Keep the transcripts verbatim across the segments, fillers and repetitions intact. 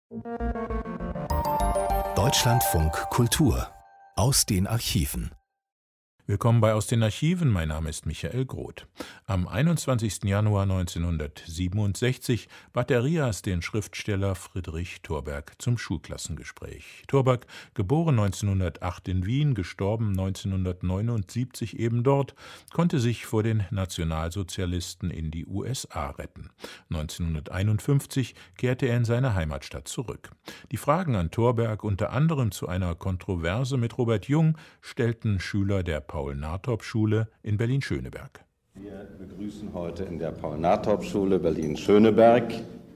Deutschlandfunk Kultur aus den Archiven. Willkommen bei Aus den Archiven, mein Name ist Michael Groth. Am einundzwanzigsten Januar neunzehnhundertsiebenundsechzig bat der Rias den Schriftsteller Friedrich Thorberg zum Schulklassengespräch. Thorberg, geboren neunzehnhundertacht in Wien, gestorben neunzehnhundertneunundsiebzig eben dort, konnte sich vor den Nationalsozialisten in die U S A retten. neunzehnhunderteinundfünfzig kehrte er in seine Heimatstadt zurück. Die Fragen an Thorberg, unter anderem zu einer Kontroverse mit Robert Jung, stellten Schüler der Paul-Nartorp-Schule in Berlin-Schöneberg. Wir begrüßen heute in der Paul-Nartorp-Schule Berlin-Schöneberg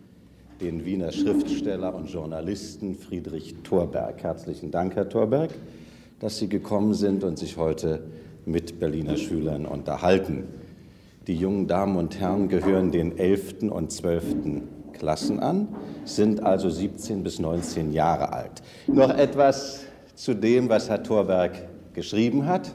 den Wiener Schriftsteller und Journalisten Friedrich Thorberg. Herzlichen Dank, Herr Thorberg, dass Sie gekommen sind und sich heute mit Berliner Schülern unterhalten. Die jungen Damen und Herren gehören den elften und zwölften Klassen an, sind also siebzehn bis neunzehn Jahre alt. Noch etwas zu dem, was Herr Thorberg geschrieben hat.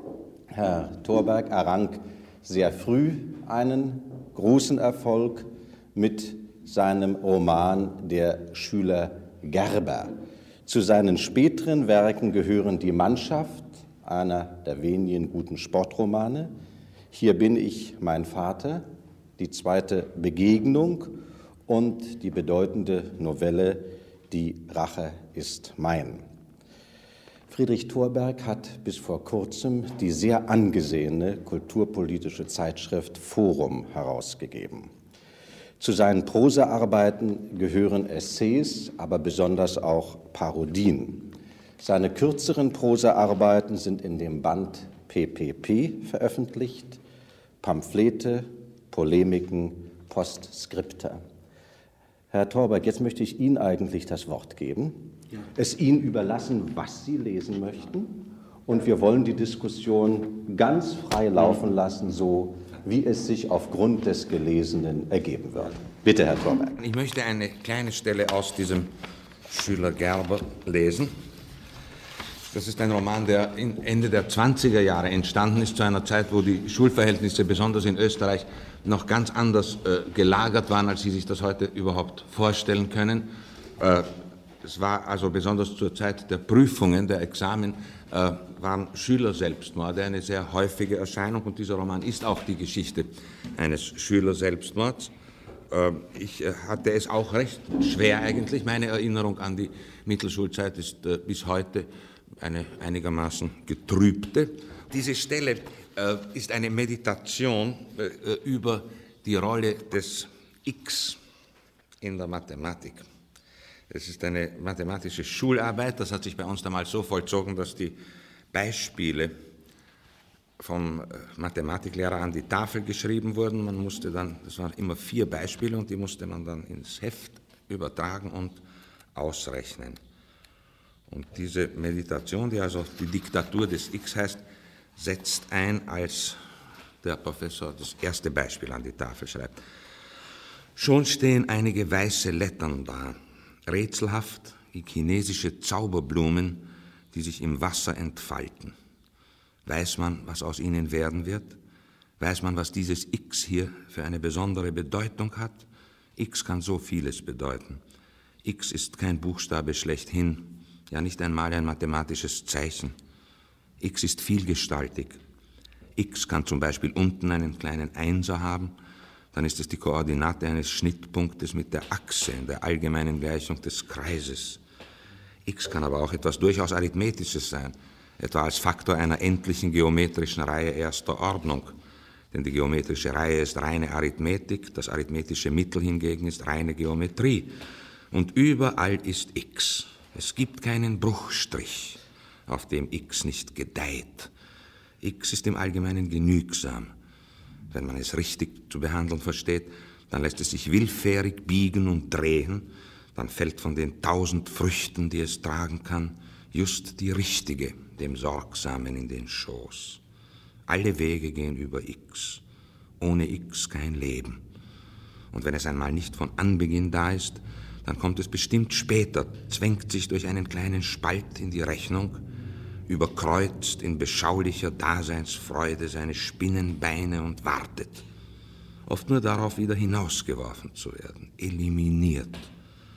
Herr Thorberg errang sehr früh einen großen Erfolg mit seinem Roman Der Schüler Gerber. Zu seinen späteren Werken gehören Die Mannschaft, einer der wenigen guten Sportromane, Hier bin ich, mein Vater, die zweite Begegnung und die bedeutende Novelle Die Rache ist mein. Friedrich Thorberg hat bis vor kurzem die sehr angesehene kulturpolitische Zeitschrift Forum herausgegeben. Zu seinen Prosaarbeiten gehören Essays, aber besonders auch Parodien. Seine kürzeren Prosaarbeiten sind in dem Band P P P veröffentlicht, Pamphlete, Polemiken, Postskripta. Herr Thorberg, jetzt möchte ich Ihnen eigentlich das Wort geben, ja. Es Ihnen überlassen, was Sie lesen möchten, und wir wollen die Diskussion ganz frei laufen lassen, so wie es sich aufgrund des Gelesenen ergeben wird. Bitte, Herr Thorberg. Ich möchte eine kleine Stelle aus diesem Schüler Gerber lesen. Das ist ein Roman, der Ende der zwanziger Jahre entstanden ist, zu einer Zeit, wo die Schulverhältnisse, besonders in Österreich, noch ganz anders äh, gelagert waren, als Sie sich das heute überhaupt vorstellen können. Äh, es war also besonders zur Zeit der Prüfungen, der Examen, äh, waren Schülerselbstmorde eine sehr häufige Erscheinung, und dieser Roman ist auch die Geschichte eines Schülerselbstmords. Äh, ich äh, hatte es auch recht schwer eigentlich. Meine Erinnerung an die Mittelschulzeit ist äh, bis heute eine einigermaßen getrübte. Diese Stelle äh, ist eine Meditation äh, über die Rolle des X in der Mathematik. Es ist eine mathematische Schularbeit, das hat sich bei uns damals so vollzogen, dass die Beispiele vom äh, Mathematiklehrer an die Tafel geschrieben wurden. Man musste dann, das waren immer vier Beispiele, und die musste man dann ins Heft übertragen und ausrechnen. Und diese Meditation, die also die Diktatur des X heißt, setzt ein, als der Professor das erste Beispiel an die Tafel schreibt. Schon stehen einige weiße Lettern da, rätselhaft wie chinesische Zauberblumen, die sich im Wasser entfalten. Weiß man, was aus ihnen werden wird? Weiß man, was dieses X hier für eine besondere Bedeutung hat? X kann so vieles bedeuten. X ist kein Buchstabe schlechthin, ja nicht einmal ein mathematisches Zeichen. X ist vielgestaltig. X kann zum Beispiel unten einen kleinen Einser haben, dann ist es die Koordinate eines Schnittpunktes mit der Achse in der allgemeinen Gleichung des Kreises. X kann aber auch etwas durchaus Arithmetisches sein, etwa als Faktor einer endlichen geometrischen Reihe erster Ordnung. Denn die geometrische Reihe ist reine Arithmetik, das arithmetische Mittel hingegen ist reine Geometrie. Und überall ist X. Es gibt keinen Bruchstrich, auf dem X nicht gedeiht. X ist im Allgemeinen genügsam. Wenn man es richtig zu behandeln versteht, dann lässt es sich willfährig biegen und drehen, dann fällt von den tausend Früchten, die es tragen kann, just die richtige dem Sorgsamen in den Schoß. Alle Wege gehen über X. Ohne X kein Leben. Und wenn es einmal nicht von Anbeginn da ist, dann kommt es bestimmt später, zwängt sich durch einen kleinen Spalt in die Rechnung, überkreuzt in beschaulicher Daseinsfreude seine Spinnenbeine und wartet, oft nur darauf, wieder hinausgeworfen zu werden, eliminiert.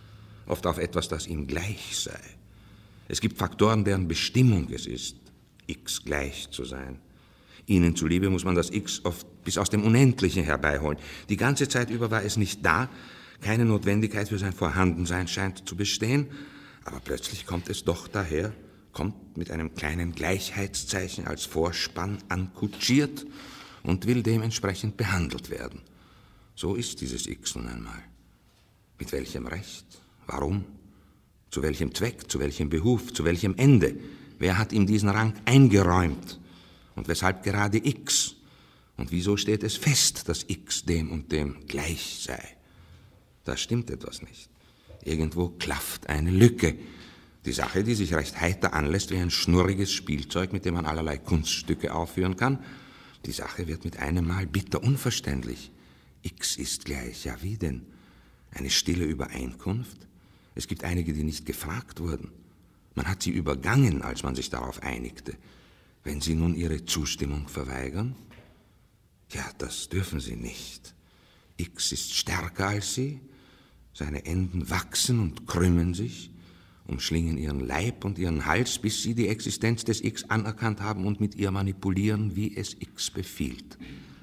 oft auf etwas, das ihm gleich sei. Es gibt Faktoren, deren Bestimmung es ist, X gleich zu sein. Ihnen zuliebe muss man das X oft bis aus dem Unendlichen herbeiholen. Die ganze Zeit über war es nicht da, keine Notwendigkeit für sein Vorhandensein scheint zu bestehen, aber plötzlich kommt es doch daher, kommt mit einem kleinen Gleichheitszeichen als Vorspann ankutschiert und will dementsprechend behandelt werden. So ist dieses X nun einmal. Mit welchem Recht? Warum? Zu welchem Zweck? Zu welchem Behuf? Zu welchem Ende? Wer hat ihm diesen Rang eingeräumt? Und weshalb gerade X? Und wieso steht es fest, dass X dem und dem gleich sei? Da stimmt etwas nicht. Irgendwo klafft eine Lücke. Die Sache, die sich recht heiter anlässt wie ein schnurriges Spielzeug, mit dem man allerlei Kunststücke aufführen kann, die Sache wird mit einem Mal bitter unverständlich. X ist gleich, ja wie denn? Eine stille Übereinkunft? Es gibt einige, die nicht gefragt wurden. Man hat sie übergangen, als man sich darauf einigte. Wenn Sie nun Ihre Zustimmung verweigern? Ja, das dürfen Sie nicht. X ist stärker als Sie, seine Enden wachsen und krümmen sich, umschlingen Ihren Leib und Ihren Hals, bis Sie die Existenz des X anerkannt haben und mit ihr manipulieren, wie es X befiehlt.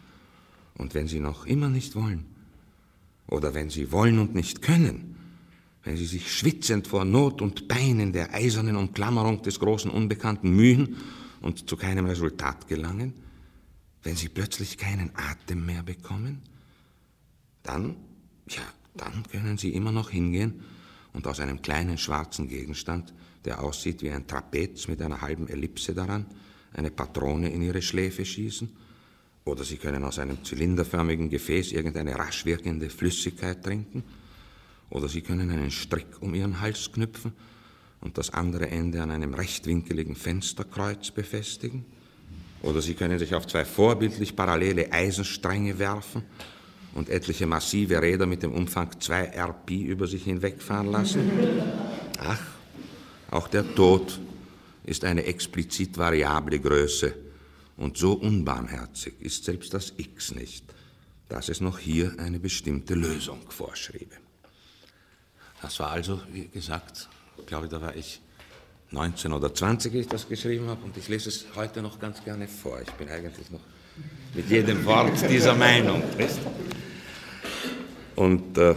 Und wenn Sie noch immer nicht wollen, oder wenn Sie wollen und nicht können, wenn Sie sich schwitzend vor Not und Pein in der eisernen Umklammerung des großen Unbekannten mühen und zu keinem Resultat gelangen, wenn Sie plötzlich keinen Atem mehr bekommen, dann, ja, dann können Sie immer noch hingehen und aus einem kleinen schwarzen Gegenstand, der aussieht wie ein Trapez mit einer halben Ellipse daran, eine Patrone in Ihre Schläfe schießen, oder Sie können aus einem zylinderförmigen Gefäß irgendeine rasch wirkende Flüssigkeit trinken, oder Sie können einen Strick um Ihren Hals knüpfen und das andere Ende an einem rechtwinkeligen Fensterkreuz befestigen, oder Sie können sich auf zwei vorbildlich parallele Eisenstränge werfen und etliche massive Räder mit dem Umfang zwei R Pi über sich hinwegfahren lassen. Ach, auch der Tod ist eine explizit variable Größe, und so unbarmherzig ist selbst das X nicht, dass es noch hier eine bestimmte Lösung vorschriebe. Das war also, wie gesagt, ich glaube, da war ich neunzehn oder zwanzig, als ich das geschrieben habe, und ich lese es heute noch ganz gerne vor. Ich bin eigentlich noch mit jedem Wort dieser Meinung. Und äh,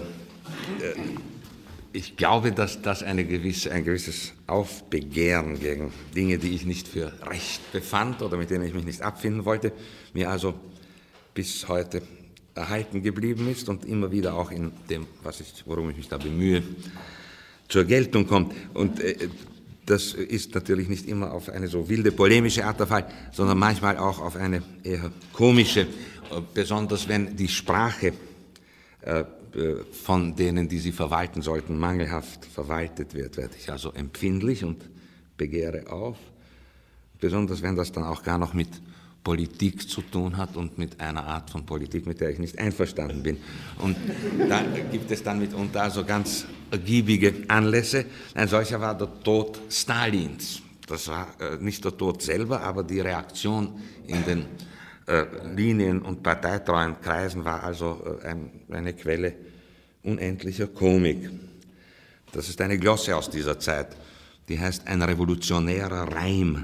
ich glaube, dass das eine gewisse, ein gewisses Aufbegehren gegen Dinge, die ich nicht für recht befand oder mit denen ich mich nicht abfinden wollte, mir also bis heute erhalten geblieben ist und immer wieder auch in dem, was ich, worum ich mich da bemühe, zur Geltung kommt. Und äh, das ist natürlich nicht immer auf eine so wilde, polemische Art der Fall, sondern manchmal auch auf eine eher komische, besonders wenn die Sprache äh, von denen, die sie verwalten sollten, mangelhaft verwaltet wird, werde ich also empfindlich und begehre auf. Besonders wenn das dann auch gar noch mit Politik zu tun hat und mit einer Art von Politik, mit der ich nicht einverstanden bin. Und da gibt es dann mitunter also ganz ergiebige Anlässe. Ein solcher war der Tod Stalins. Das war äh, nicht der Tod selber, aber die Reaktion in den äh, Linien- und parteitreuen Kreisen war also äh, ein, eine Quelle unendlicher Komik. Das ist eine Glosse aus dieser Zeit, die heißt Ein revolutionärer Reim.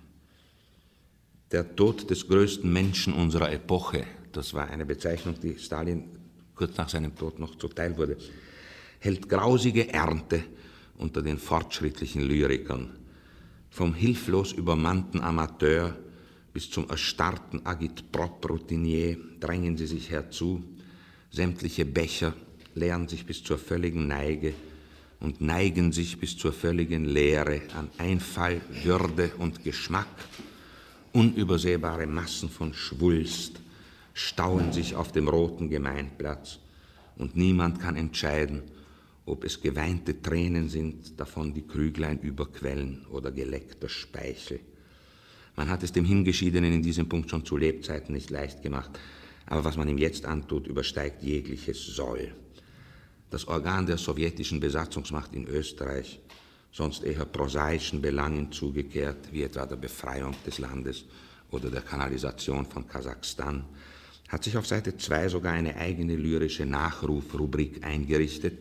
Der Tod des größten Menschen unserer Epoche, das war eine Bezeichnung, die Stalin kurz nach seinem Tod noch zuteil wurde, hält grausige Ernte unter den fortschrittlichen Lyrikern. Vom hilflos übermannten Amateur bis zum erstarrten Agitprop-Routinier drängen sie sich herzu, sämtliche Becher leeren sich bis zur völligen Neige und neigen sich bis zur völligen Leere an Einfall, Würde und Geschmack. Unübersehbare Massen von Schwulst stauen sich auf dem roten Gemeinplatz und niemand kann entscheiden, ob es geweinte Tränen sind, davon die Krüglein überquellen oder geleckter Speichel. Man hat es dem Hingeschiedenen in diesem Punkt schon zu Lebzeiten nicht leicht gemacht, aber was man ihm jetzt antut, übersteigt jegliches Soll. Das Organ der sowjetischen Besatzungsmacht in Österreich, sonst eher prosaischen Belangen zugekehrt, wie etwa der Befreiung des Landes oder der Kanalisation von Kasachstan, hat sich auf Seite zwei sogar eine eigene lyrische Nachrufrubrik eingerichtet,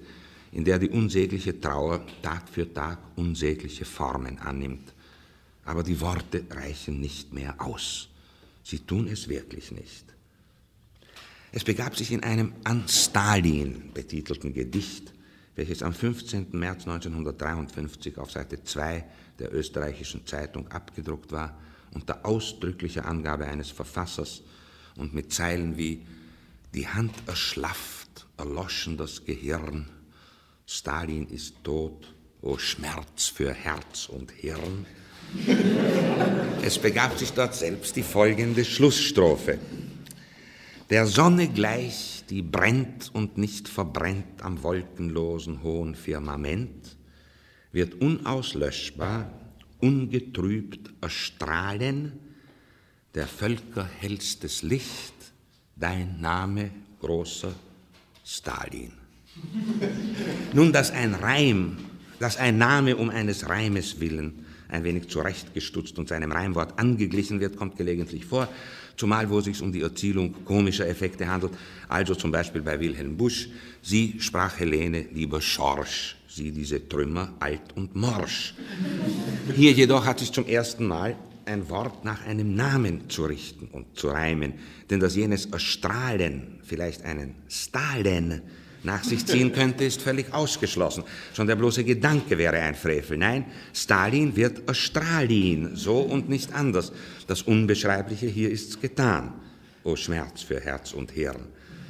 in der die unsägliche Trauer Tag für Tag unsägliche Formen annimmt. Aber die Worte reichen nicht mehr aus. Sie tun es wirklich nicht. Es begab sich in einem an Stalin betitelten Gedicht, welches am fünfzehnten März neunzehnhundertdreiundfünfzig auf Seite zwei der österreichischen Zeitung abgedruckt war, unter ausdrücklicher Angabe eines Verfassers und mit Zeilen wie »Die Hand erschlafft, erloschen das Gehirn, Stalin ist tot, o Schmerz für Herz und Hirn.« Es begab sich dort selbst die folgende Schlussstrophe. Der Sonne gleich, die brennt und nicht verbrennt am wolkenlosen hohen Firmament, wird unauslöschbar, ungetrübt erstrahlen, der Völker hellstes Licht, dein Name, großer Stalin. Nun, dass ein Reim, dass ein Name um eines Reimes willen ein wenig zurechtgestutzt und seinem Reimwort angeglichen wird, kommt gelegentlich vor, zumal wo es sich um die Erzielung komischer Effekte handelt, also zum Beispiel bei Wilhelm Busch, sie, sprach Helene, lieber Schorsch, sie diese Trümmer alt und morsch. Hier jedoch hat sich zum ersten Mal ein Wort nach einem Namen zu richten und zu reimen, denn dass jenes Erstrahlen vielleicht einen Stalin nach sich ziehen könnte, ist völlig ausgeschlossen. Schon der bloße Gedanke wäre ein Frevel. Nein, Stalin wird Erstralin, so und nicht anders. Das Unbeschreibliche, hier ist's getan. O Schmerz für Herz und Hirn.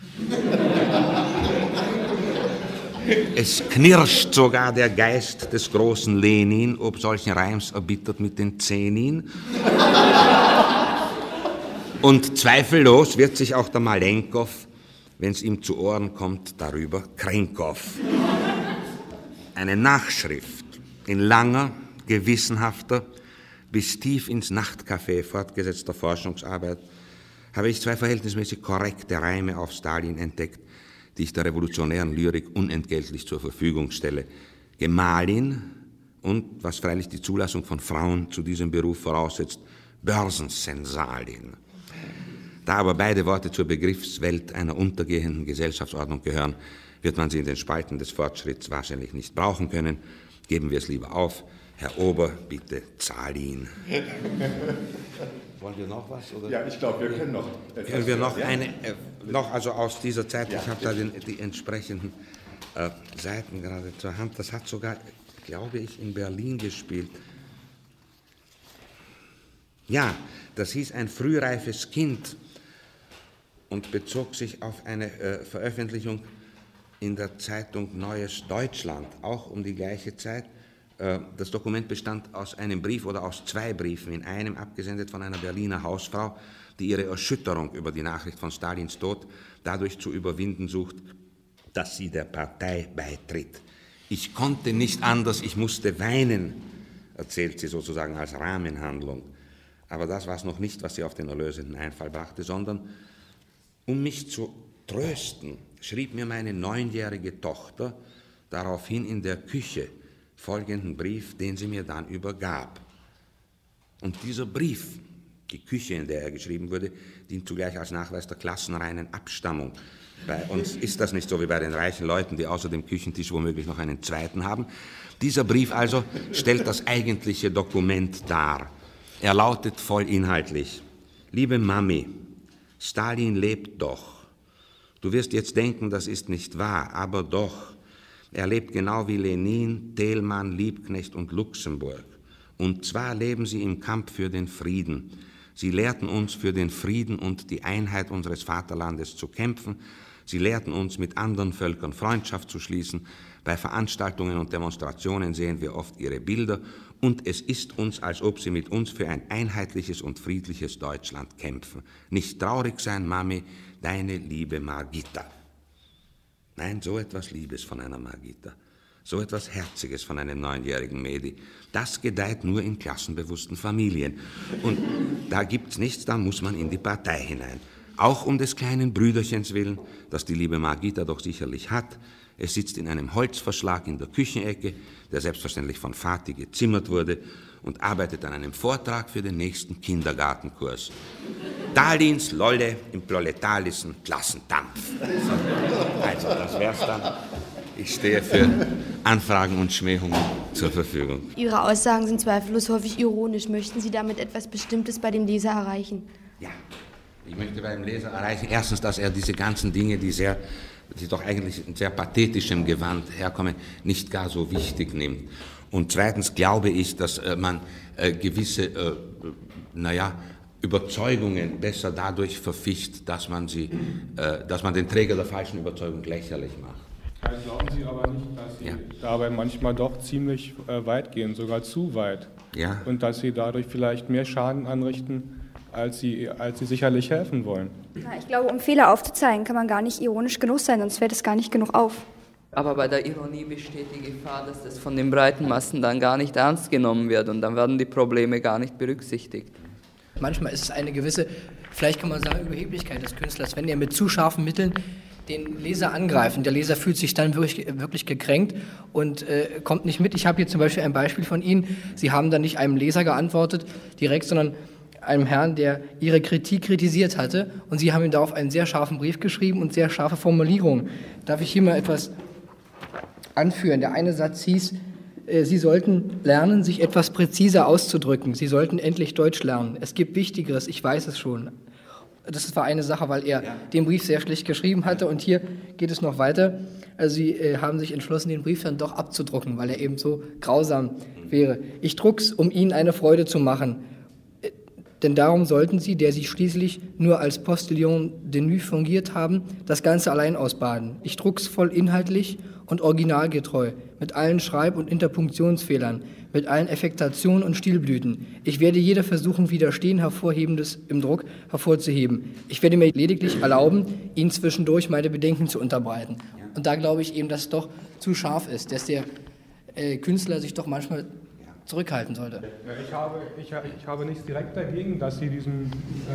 Es knirscht sogar der Geist des großen Lenin, ob solchen Reims erbittert mit den Zähnen. Und zweifellos wird sich auch der Malenkow, wenn es ihm zu Ohren kommt, darüber Krenkow. Eine Nachschrift in langer, gewissenhafter, bis tief ins Nachtcafé fortgesetzter Forschungsarbeit habe ich zwei verhältnismäßig korrekte Reime auf Stalin entdeckt, die ich der revolutionären Lyrik unentgeltlich zur Verfügung stelle. Gemahlin und, was freilich die Zulassung von Frauen zu diesem Beruf voraussetzt, Börsensensalin. Da aber beide Worte zur Begriffswelt einer untergehenden Gesellschaftsordnung gehören, wird man sie in den Spalten des Fortschritts wahrscheinlich nicht brauchen können. Geben wir es lieber auf. Herr Ober, bitte Zalin. Wollen wir noch was? Oder? Ja, ich glaube, wir können noch. Können wir noch eine, äh, noch also aus dieser Zeit, ja, ich habe da den, die entsprechenden äh, Seiten gerade zur Hand. Das hat sogar, glaube ich, in Berlin gespielt. Ja, das hieß Ein frühreifes Kind und bezog sich auf eine äh, Veröffentlichung in der Zeitung Neues Deutschland, auch um die gleiche Zeit. Äh, das Dokument bestand aus einem Brief oder aus zwei Briefen, in einem abgesendet von einer Berliner Hausfrau, die ihre Erschütterung über die Nachricht von Stalins Tod dadurch zu überwinden sucht, dass sie der Partei beitritt. Ich konnte nicht anders, ich musste weinen, erzählt sie sozusagen als Rahmenhandlung. Aber das war es noch nicht, was sie auf den erlösenden Einfall brachte, sondern um mich zu trösten, schrieb mir meine neunjährige Tochter daraufhin in der Küche folgenden Brief, den sie mir dann übergab. Und dieser Brief, die Küche, in der er geschrieben wurde, dient zugleich als Nachweis der klassenreinen Abstammung. Bei uns ist das nicht so wie bei den reichen Leuten, die außer dem Küchentisch womöglich noch einen zweiten haben. Dieser Brief also stellt das eigentliche Dokument dar. Er lautet vollinhaltlich: Liebe Mami, Stalin lebt doch. Du wirst jetzt denken, das ist nicht wahr, aber doch. Er lebt genau wie Lenin, Thälmann, Liebknecht und Luxemburg. Und zwar leben sie im Kampf für den Frieden. Sie lehrten uns, für den Frieden und die Einheit unseres Vaterlandes zu kämpfen. Sie lehrten uns, mit anderen Völkern Freundschaft zu schließen. Bei Veranstaltungen und Demonstrationen sehen wir oft ihre Bilder. Und es ist uns, als ob sie mit uns für ein einheitliches und friedliches Deutschland kämpfen. Nicht traurig sein, Mami, deine liebe Margita. Nein, so etwas Liebes von einer Margita, so etwas Herziges von einem neunjährigen Mädi, das gedeiht nur in klassenbewussten Familien. Und da gibt's nichts, da muss man in die Partei hinein. Auch um des kleinen Brüderchens willen, das die liebe Margita doch sicherlich hat. Es sitzt in einem Holzverschlag in der Küchenecke, der selbstverständlich von Vati gezimmert wurde, und arbeitet an einem Vortrag für den nächsten Kindergartenkurs. Stalins Lolle im proletarischen Klassendampf. So, also, das wär's dann. Ich stehe für Anfragen und Schmähungen zur Verfügung. Ihre Aussagen sind zweifellos häufig ironisch. Möchten Sie damit etwas Bestimmtes bei dem Leser erreichen? Ja, ich möchte beim Leser erreichen, erstens, dass er diese ganzen Dinge, die, sehr, die doch eigentlich in sehr pathetischem Gewand herkommen, nicht gar so wichtig nimmt. Und zweitens glaube ich, dass äh, man äh, gewisse, äh, naja, Überzeugungen besser dadurch verficht, dass man, sie, äh, dass man den Träger der falschen Überzeugung lächerlich macht. Glauben Sie aber nicht, dass Sie ja. dabei manchmal doch ziemlich äh, weit gehen, sogar zu weit? Ja. Und dass Sie dadurch vielleicht mehr Schaden anrichten, als Sie, als Sie sicherlich helfen wollen? Ja, ich glaube, um Fehler aufzuzeigen, kann man gar nicht ironisch genug sein, sonst fällt es gar nicht genug auf. Aber bei der Ironie besteht die Gefahr, dass das von den breiten Massen dann gar nicht ernst genommen wird und dann werden die Probleme gar nicht berücksichtigt. Manchmal ist es eine gewisse, vielleicht kann man sagen, Überheblichkeit des Künstlers, wenn er mit zu scharfen Mitteln den Leser angreift. Und der Leser fühlt sich dann wirklich, wirklich gekränkt und äh, kommt nicht mit. Ich habe hier zum Beispiel ein Beispiel von Ihnen. Sie haben dann nicht einem Leser geantwortet direkt, sondern einem Herrn, der Ihre Kritik kritisiert hatte. Und Sie haben ihm darauf einen sehr scharfen Brief geschrieben und sehr scharfe Formulierungen. Darf ich hier mal etwas anführen? Der eine Satz hieß, Sie sollten lernen, sich etwas präziser auszudrücken. Sie sollten endlich Deutsch lernen. Es gibt Wichtigeres, ich weiß es schon. Das war eine Sache, weil er ja. den Brief sehr schlecht geschrieben hatte. Und hier geht es noch weiter. Also Sie äh, haben sich entschlossen, den Brief dann doch abzudrucken, weil er eben so grausam wäre. Ich druck's, um Ihnen eine Freude zu machen. Äh, denn darum sollten Sie, der Sie schließlich nur als Postillon de nu fungiert haben, das Ganze allein ausbaden. Ich druck's voll inhaltlich und originalgetreu, mit allen Schreib- und Interpunktionsfehlern, mit allen Affektationen und Stilblüten. Ich werde jeder Versuchung widerstehen, Hervorhebendes im Druck hervorzuheben. Ich werde mir lediglich erlauben, Ihnen zwischendurch meine Bedenken zu unterbreiten. Und da glaube ich eben, dass es doch zu scharf ist, dass der äh, Künstler sich doch manchmal zurückhalten sollte. Ich habe, ich, ich habe nichts direkt dagegen, dass Sie diesen,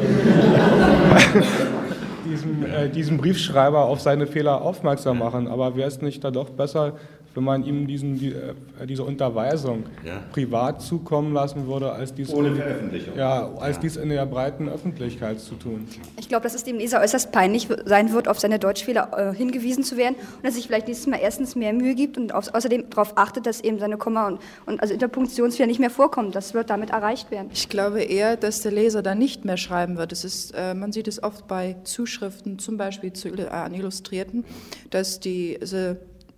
äh, diesen, äh, diesen Briefschreiber auf seine Fehler aufmerksam machen. Aber wäre es nicht da doch besser, wenn man ihm diesen, die, äh, diese Unterweisung ja. privat zukommen lassen würde, als dies, ohne in, Veröffentlichung. Ja, als ja. dies in der breiten Öffentlichkeit zu tun. Ich glaube, dass es dem Leser äußerst peinlich sein wird, auf seine Deutschfehler äh, hingewiesen zu werden und dass sich vielleicht nächstes Mal erstens mehr Mühe gibt und auf, außerdem darauf achtet, dass eben seine Komma und, und also Interpunktionsfehler nicht mehr vorkommen. Das wird damit erreicht werden. Ich glaube eher, dass der Leser dann nicht mehr schreiben wird. Es ist, äh, man sieht es oft bei Zuschriften, zum Beispiel zu, äh, an Illustrierten, dass diese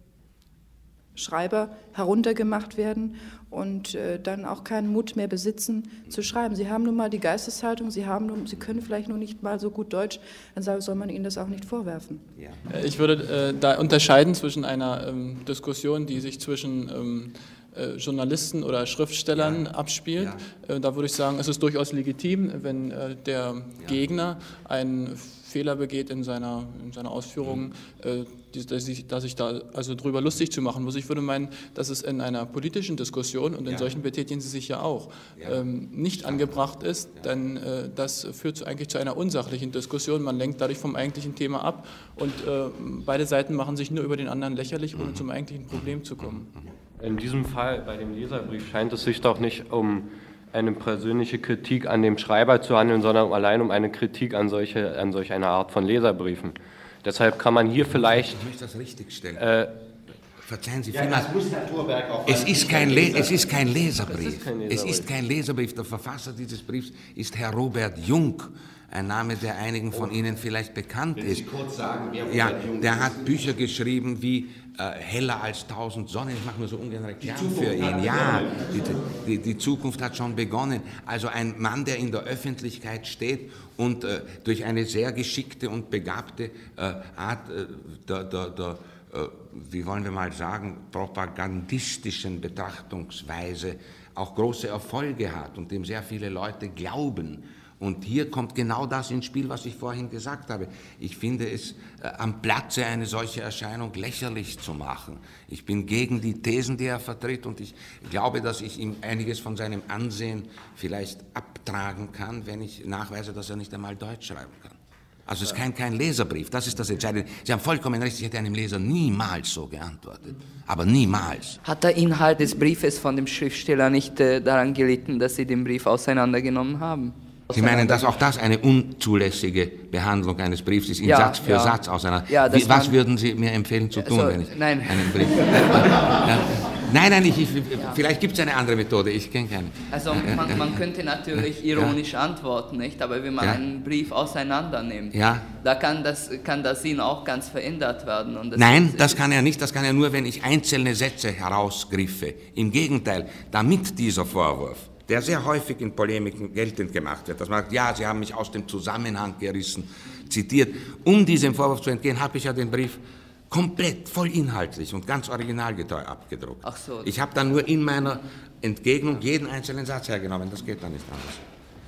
Schreiber heruntergemacht werden und äh, dann auch keinen Mut mehr besitzen zu schreiben. Sie haben nun mal die Geisteshaltung, sie, haben nun, sie können vielleicht nur nicht mal so gut Deutsch, dann soll man ihnen das auch nicht vorwerfen. Ja. Ich würde äh, da unterscheiden zwischen einer ähm, Diskussion, die sich zwischen ähm, äh, Journalisten oder Schriftstellern ja. abspielt. Ja. Äh, da würde ich sagen, es ist durchaus legitim, wenn äh, der ja. Gegner einen Fehler begeht in seiner, in seiner Ausführung, äh, die, dass, ich, dass ich da also drüber lustig zu machen muss. Ich würde meinen, dass es in einer politischen Diskussion, und in ja. solchen betätigen Sie sich ja auch, ja. ähm, nicht angebracht ist, ja. denn äh, das führt zu, eigentlich zu einer unsachlichen Diskussion. Man lenkt dadurch vom eigentlichen Thema ab und äh, beide Seiten machen sich nur über den anderen lächerlich, ohne zum eigentlichen Problem zu kommen. In diesem Fall, bei dem Leserbrief, scheint es sich doch nicht um eine persönliche Kritik an dem Schreiber zu handeln, sondern allein um eine Kritik an solche, an solch einer Art von Leserbriefen. Deshalb kann man hier vielleicht... Ich möchte das richtigstellen. Äh, Verzeihen Sie ja, vielmals. Es ist kein Le- es ist kein Leserbrief. ist kein Leserbrief. Es ist kein Leserbrief. Der Verfasser dieses Briefs ist Herr Robert Jung. Ein Name, der einigen von Ihnen vielleicht bekannt ist. Ich kurz sagen, wer ja, Robert Jung der ist. hat Bücher geschrieben wie äh, Heller als tausend Sonnen. Ich mache nur so ungern Reklame für ihn. Ja, die, die, die Zukunft hat schon begonnen. Also ein Mann, der in der Öffentlichkeit steht und äh, durch eine sehr geschickte und begabte äh, Art äh, der, der, der äh, wie wollen wir mal sagen, propagandistischen Betrachtungsweise auch große Erfolge hat und dem sehr viele Leute glauben. Und hier kommt genau das ins Spiel, was ich vorhin gesagt habe. Ich finde es äh, am Platze, eine solche Erscheinung lächerlich zu machen. Ich bin gegen die Thesen, die er vertritt, und ich glaube, dass ich ihm einiges von seinem Ansehen vielleicht abtragen kann, wenn ich nachweise, dass er nicht einmal Deutsch schreiben kann. Also es ist kein, kein Leserbrief, das ist das Entscheidende. Sie haben vollkommen recht, ich hätte einem Leser niemals so geantwortet, aber niemals. Hat der Inhalt des Briefes von dem Schriftsteller nicht äh, daran gelitten, dass Sie den Brief auseinandergenommen haben? Sie meinen, dass auch das eine unzulässige Behandlung eines Briefs ist, in ja, Satz für ja. Satz auseinander? Ja, Wie, was man, würden Sie mir empfehlen zu tun, also, wenn ich nein. einen Brief... ja. Nein, nein, ich, ich, vielleicht gibt es eine andere Methode, ich kenne keine. Also man, man könnte natürlich ironisch ja. antworten, nicht? Aber wenn man ja. einen Brief auseinander nimmt, ja. da kann, das, kann der Sinn auch ganz verändert werden. Und das Nein, ist, das kann er nicht, das kann er nur, wenn ich einzelne Sätze herausgriffe. Im Gegenteil, damit dieser Vorwurf, der sehr häufig in Polemiken geltend gemacht wird, dass man sagt, ja, Sie haben mich aus dem Zusammenhang gerissen, zitiert, um diesem Vorwurf zu entgehen, habe ich ja den Brief komplett, voll inhaltlich und ganz originalgetreu abgedruckt. Ach so. Ich habe dann nur in meiner Entgegnung jeden einzelnen Satz hergenommen, das geht dann nicht anders.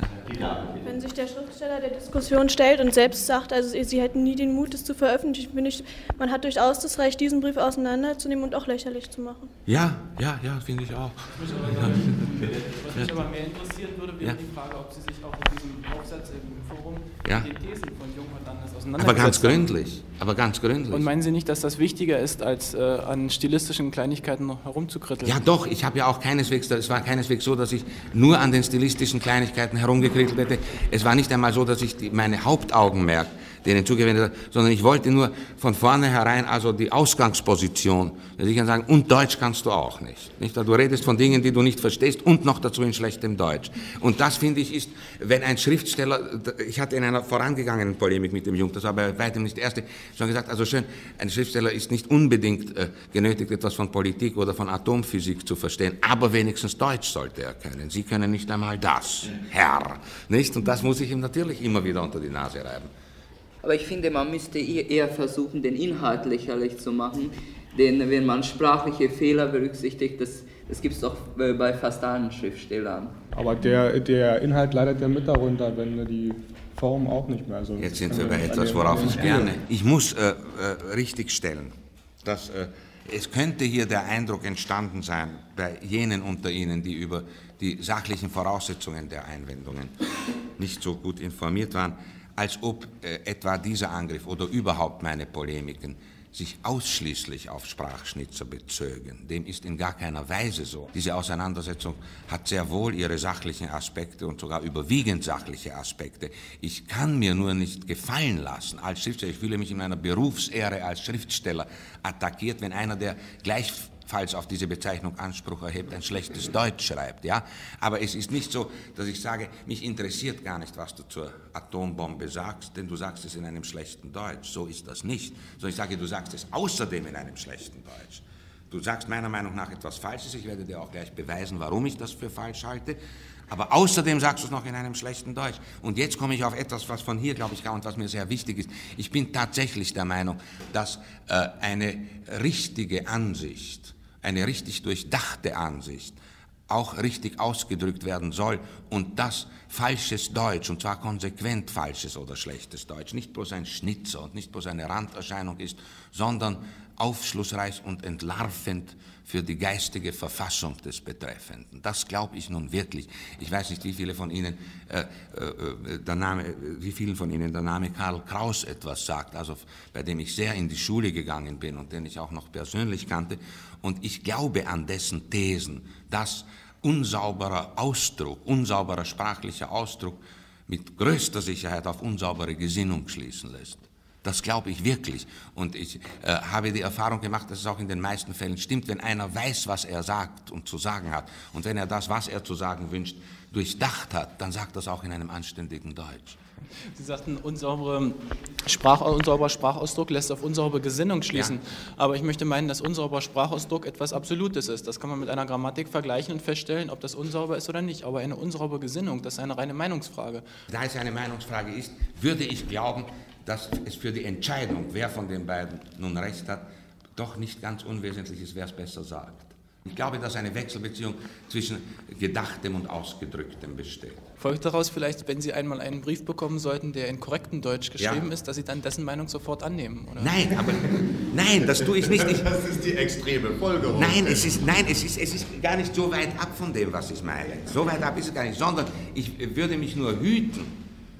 Wenn sich der Schriftsteller der Diskussion stellt und selbst sagt, also Sie hätten nie den Mut, es zu veröffentlichen, finde ich, man hat durchaus das Recht, diesen Brief auseinanderzunehmen und auch lächerlich zu machen. Ja, ja, ja, finde ich auch. Was mich aber, was mich aber mehr interessieren würde, wäre ja. die Frage, ob Sie sich auch in diesem Aufsatz im Forum ja. mit den Thesen von Jung und Anders auseinandergesetzt Aber ganz haben. gründlich, aber ganz gründlich. Und meinen Sie nicht, dass das wichtiger ist, als äh, an stilistischen Kleinigkeiten noch herumzukritteln? Ja doch, ich habe ja auch keineswegs, es war keineswegs so, dass ich nur an den stilistischen Kleinigkeiten herumgekrittelt hätte. Es war nicht einmal so, dass ich die, meine Hauptaugenmerk denen zugewendet habe, sondern ich wollte nur von vornherein also die Ausgangsposition, dass ich kann sagen, und Deutsch kannst du auch nicht, nicht. Du redest von Dingen, die du nicht verstehst und noch dazu in schlechtem Deutsch. Und das, finde ich, ist, wenn ein Schriftsteller, ich hatte in einer vorangegangenen Polemik mit dem Jung, das war bei weitem nicht der erste, schon gesagt, also schön, ein Schriftsteller ist nicht unbedingt äh, genötigt, etwas von Politik oder von Atomphysik zu verstehen, aber wenigstens Deutsch sollte er können. Sie können nicht einmal das, Herr, nicht? Und das muss ich ihm natürlich immer wieder unter die Nase reiben. Aber ich finde, man müsste eher versuchen, den Inhalt lächerlich zu machen, denn wenn man sprachliche Fehler berücksichtigt, das, das gibt es doch bei fast allen Schriftstellern. Aber der, der Inhalt leidet ja mit darunter, wenn die Form auch nicht mehr so ist. Jetzt sind wir bei etwas, worauf ich gerne... Ich muss äh, äh, richtigstellen, dass äh, es könnte hier der Eindruck entstanden sein, bei jenen unter Ihnen, die über die sachlichen Voraussetzungen der Einwendungen nicht so gut informiert waren, als ob äh, etwa dieser Angriff oder überhaupt meine Polemiken sich ausschließlich auf Sprachschnitzer bezögen. Dem ist in gar keiner Weise so. Diese Auseinandersetzung hat sehr wohl ihre sachlichen Aspekte und sogar überwiegend sachliche Aspekte. Ich kann mir nur nicht gefallen lassen, als Schriftsteller, ich fühle mich in meiner Berufsehre als Schriftsteller attackiert, wenn einer, der gleich falls auf diese Bezeichnung Anspruch erhebt, ein schlechtes Deutsch schreibt, ja. Aber es ist nicht so, dass ich sage, mich interessiert gar nicht, was du zur Atombombe sagst, denn du sagst es in einem schlechten Deutsch. So ist das nicht. Sondern ich sage, du sagst es außerdem in einem schlechten Deutsch. Du sagst meiner Meinung nach etwas Falsches, ich werde dir auch gleich beweisen, warum ich das für falsch halte. Aber außerdem sagst du es noch in einem schlechten Deutsch. Und jetzt komme ich auf etwas, was von hier, glaube ich, kam und was mir sehr wichtig ist. Ich bin tatsächlich der Meinung, dass äh, eine richtige Ansicht, eine richtig durchdachte Ansicht auch richtig ausgedrückt werden soll und das falsches Deutsch, und zwar konsequent falsches oder schlechtes Deutsch, nicht bloß ein Schnitzer und nicht bloß eine Randerscheinung ist, sondern aufschlussreich und entlarvend für die geistige Verfassung des Betreffenden. Das glaube ich nun wirklich. Ich weiß nicht, wie viele von Ihnen, äh, äh, der Name, wie vielen von Ihnen der Name Karl Kraus etwas sagt, also bei dem ich sehr in die Schule gegangen bin und den ich auch noch persönlich kannte. Und ich glaube an dessen Thesen, dass unsauberer Ausdruck, unsauberer sprachlicher Ausdruck mit größter Sicherheit auf unsaubere Gesinnung schließen lässt. Das glaube ich wirklich. Und ich äh, habe die Erfahrung gemacht, dass es auch in den meisten Fällen stimmt, wenn einer weiß, was er sagt und zu sagen hat. Und wenn er das, was er zu sagen wünscht, durchdacht hat, dann sagt das auch in einem anständigen Deutsch. Sie sagten, unsaubere Sprach, unsauberer Sprachausdruck lässt auf unsaubere Gesinnung schließen. Ja. Aber ich möchte meinen, dass unsauberer Sprachausdruck etwas Absolutes ist. Das kann man mit einer Grammatik vergleichen und feststellen, ob das unsauber ist oder nicht. Aber eine unsaubere Gesinnung, das ist eine reine Meinungsfrage. Da es eine Meinungsfrage ist, würde ich glauben, dass es für die Entscheidung, wer von den beiden nun recht hat, doch nicht ganz unwesentlich ist, wer es besser sagt. Ich glaube, dass eine Wechselbeziehung zwischen Gedachtem und Ausgedrücktem besteht. Folgt daraus vielleicht, wenn Sie einmal einen Brief bekommen sollten, der in korrektem Deutsch geschrieben ja. ist, dass Sie dann dessen Meinung sofort annehmen? Oder? Nein, aber nein, das tue ich nicht. Ich, das ist die extreme Folgerung. Nein, es ist, nein es, ist, es ist gar nicht so weit ab von dem, was ich meine. So weit ab ist es gar nicht, sondern ich würde mich nur hüten,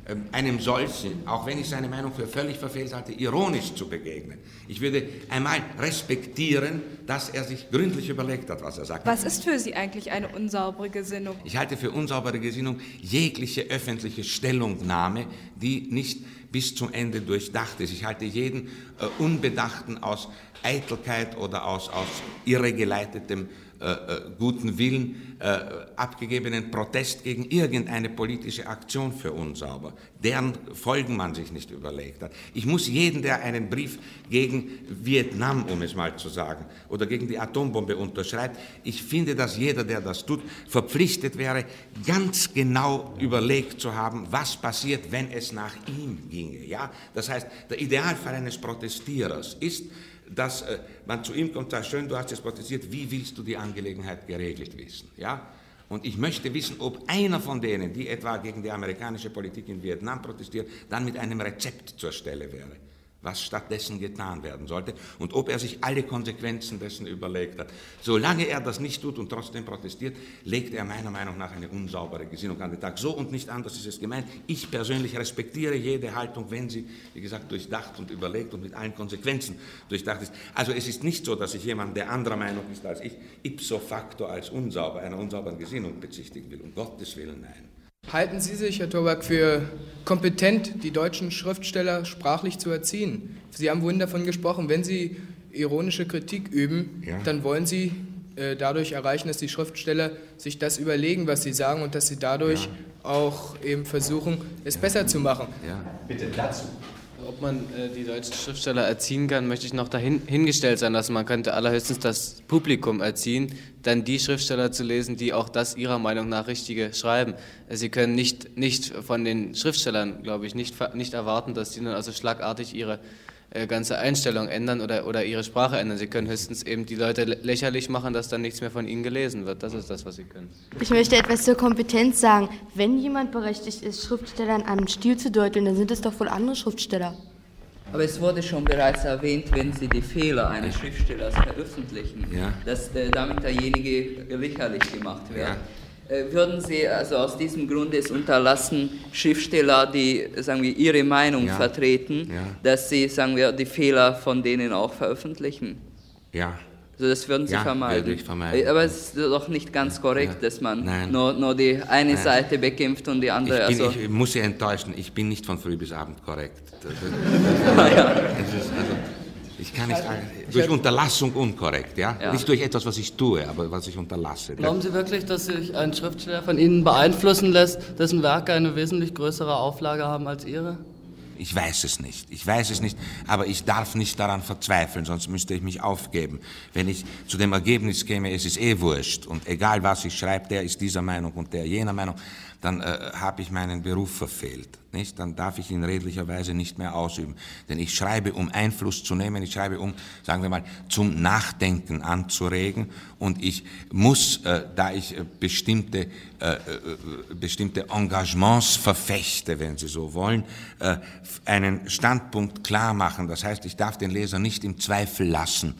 einem solchen, auch wenn ich seine Meinung für völlig verfehlt halte, ironisch zu begegnen. Ich würde einmal respektieren, dass er sich gründlich überlegt hat, was er sagt. Was ist für Sie eigentlich eine unsaubere Gesinnung? Ich halte für unsaubere Gesinnung jegliche öffentliche Stellungnahme, die nicht bis zum Ende durchdacht ist. Ich halte jeden äh, Unbedachten aus Eitelkeit oder aus, aus irregeleitetem Äh, äh, guten Willen äh, abgegebenen Protest gegen irgendeine politische Aktion für unsauber, deren Folgen man sich nicht überlegt hat. Ich muss jeden, der einen Brief gegen Vietnam, um es mal zu sagen, oder gegen die Atombombe unterschreibt, ich finde, dass jeder, der das tut, verpflichtet wäre, ganz genau überlegt zu haben, was passiert, wenn es nach ihm ginge. Ja? Das heißt, der Idealfall eines Protestierers ist, dass äh, man zu ihm kommt und sagt, schön, du hast jetzt protestiert, wie willst du die Angelegenheit geregelt wissen? Ja? Und ich möchte wissen, ob einer von denen, die etwa gegen die amerikanische Politik in Vietnam protestieren, dann mit einem Rezept zur Stelle wäre, was stattdessen getan werden sollte und ob er sich alle Konsequenzen dessen überlegt hat. Solange er das nicht tut und trotzdem protestiert, legt er meiner Meinung nach eine unsaubere Gesinnung an den Tag. So und nicht anders ist es gemeint. Ich persönlich respektiere jede Haltung, wenn sie, wie gesagt, durchdacht und überlegt und mit allen Konsequenzen durchdacht ist. Also es ist nicht so, dass ich jemanden, der anderer Meinung ist als ich, ipso facto als unsauber, einer unsauberen Gesinnung bezichtigen will. Um Gottes Willen, nein. Halten Sie sich, Herr Thorberg, für kompetent, die deutschen Schriftsteller sprachlich zu erziehen? Sie haben vorhin davon gesprochen, wenn Sie ironische Kritik üben, ja. dann wollen Sie äh, dadurch erreichen, dass die Schriftsteller sich das überlegen, was sie sagen und dass sie dadurch ja. auch eben versuchen, es ja. besser zu machen. Ja. Bitte dazu. Ob man äh, die deutschen Schriftsteller erziehen kann, möchte ich noch dahin hingestellt sein lassen. Man könnte allerhöchstens das Publikum erziehen, dann die Schriftsteller zu lesen, die auch das ihrer Meinung nach Richtige schreiben. Sie können nicht, nicht von den Schriftstellern, glaube ich, nicht, nicht erwarten, dass sie dann also schlagartig ihre äh, ganze Einstellung ändern oder, oder ihre Sprache ändern. Sie können höchstens eben die Leute lächerlich machen, dass dann nichts mehr von ihnen gelesen wird. Das ist das, was sie können. Ich möchte etwas zur Kompetenz sagen. Wenn jemand berechtigt ist, Schriftstellern an den Stil zu deuteln, dann sind es doch wohl andere Schriftsteller. Aber es wurde schon bereits erwähnt, wenn Sie die Fehler eines Schriftstellers veröffentlichen, ja. dass äh, damit derjenige lächerlich gemacht wird. Ja. Äh, würden Sie also aus diesem Grund es unterlassen, Schriftsteller, die sagen wir, ihre Meinung ja. vertreten, ja. dass sie sagen wir, die Fehler von denen auch veröffentlichen? Ja. Also das würden Sie ja, vermeiden. Würde ich vermeiden. Aber es ist doch nicht ganz korrekt, ja. dass man nur, nur die eine Nein. Seite bekämpft und die andere... Ich, bin, also ich muss Sie enttäuschen, ich bin nicht von früh bis Abend korrekt. Das, das, das, ja. das ist, also, ich kann nicht sagen, durch Unterlassung unkorrekt, ja? ja? Nicht durch etwas, was ich tue, aber was ich unterlasse. Glauben Sie wirklich, dass sich ein Schriftsteller von Ihnen beeinflussen lässt, dessen Werke eine wesentlich größere Auflage haben als Ihre? Ich weiß es nicht, ich weiß es nicht, aber ich darf nicht daran verzweifeln, sonst müsste ich mich aufgeben. Wenn ich zu dem Ergebnis käme, es ist eh wurscht und egal was ich schreibe, der ist dieser Meinung und der jener Meinung, dann äh, habe ich meinen Beruf verfehlt, nicht? Dann darf ich ihn redlicherweise nicht mehr ausüben. Denn ich schreibe, um Einfluss zu nehmen, ich schreibe, um, sagen wir mal, zum Nachdenken anzuregen und ich muss, äh, da ich äh, bestimmte, äh, äh, bestimmte Engagements verfechte, wenn Sie so wollen, äh, einen Standpunkt klar machen. Das heißt, ich darf den Leser nicht im Zweifel lassen,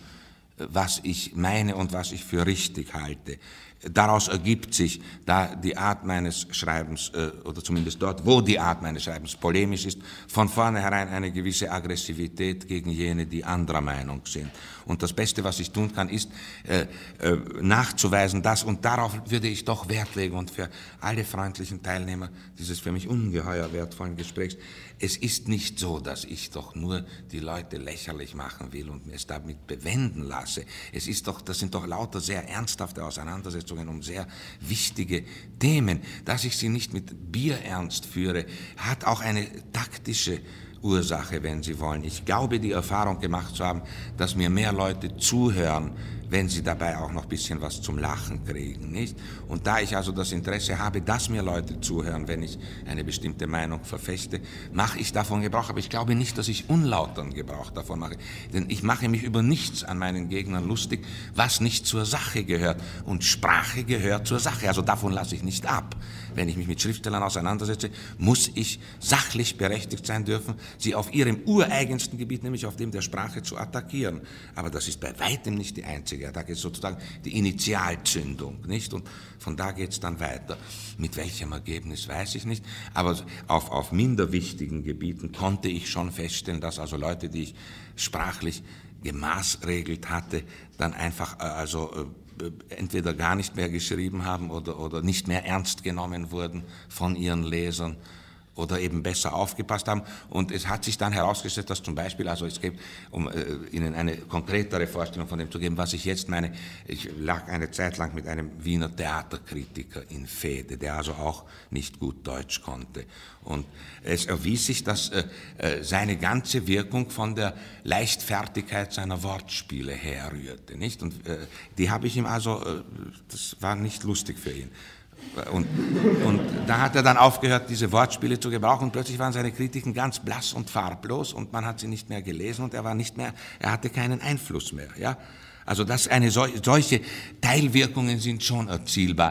was ich meine und was ich für richtig halte. Daraus ergibt sich, da die Art meines Schreibens, äh, oder zumindest dort, wo die Art meines Schreibens polemisch ist, von vornherein eine gewisse Aggressivität gegen jene, die anderer Meinung sind. Und das Beste, was ich tun kann, ist äh, äh, nachzuweisen, dass, und darauf würde ich doch Wert legen und für alle freundlichen Teilnehmer dieses für mich ungeheuer wertvollen Gesprächs, es ist nicht so, dass ich doch nur die Leute lächerlich machen will und mir es damit bewenden lasse. Es ist doch, das sind doch lauter sehr ernsthafte Auseinandersetzungen um sehr wichtige Themen. Dass ich sie nicht mit Bierernst führe, hat auch eine taktische Ursache, wenn Sie wollen. Ich glaube, die Erfahrung gemacht zu haben, dass mir mehr Leute zuhören, wenn sie dabei auch noch ein bisschen was zum Lachen kriegen, nicht? Und da ich also das Interesse habe, dass mir Leute zuhören, wenn ich eine bestimmte Meinung verfechte, mache ich davon Gebrauch. Aber ich glaube nicht, dass ich unlauteren Gebrauch davon mache. Denn ich mache mich über nichts an meinen Gegnern lustig, was nicht zur Sache gehört. Und Sprache gehört zur Sache. Also davon lasse ich nicht ab. Wenn ich mich mit Schriftstellern auseinandersetze, muss ich sachlich berechtigt sein dürfen, sie auf ihrem ureigensten Gebiet, nämlich auf dem der Sprache, zu attackieren. Aber das ist bei weitem nicht die einzige zwanziger, da geht es sozusagen die Initialzündung, nicht? Und von da geht es dann weiter. Mit welchem Ergebnis, weiß ich nicht, aber auf, auf minder wichtigen Gebieten konnte ich schon feststellen, dass also Leute, die ich sprachlich gemaßregelt hatte, dann einfach also entweder gar nicht mehr geschrieben haben oder, oder nicht mehr ernst genommen wurden von ihren Lesern oder eben besser aufgepasst haben. Und es hat sich dann herausgestellt, dass zum Beispiel, also es gibt, um äh, Ihnen eine konkretere Vorstellung von dem zu geben, was ich jetzt meine, ich lag eine Zeit lang mit einem Wiener Theaterkritiker in Fehde, der also auch nicht gut Deutsch konnte. Und es erwies sich, dass äh, äh, seine ganze Wirkung von der Leichtfertigkeit seiner Wortspiele herrührte, nicht? Und äh, die habe ich ihm also, äh, das war nicht lustig für ihn. Und, und da hat er dann aufgehört, diese Wortspiele zu gebrauchen, und plötzlich waren seine Kritiken ganz blass und farblos und man hat sie nicht mehr gelesen und er war nicht mehr, er hatte keinen Einfluss mehr, ja. Also das eine solche Teilwirkungen sind schon erzielbar.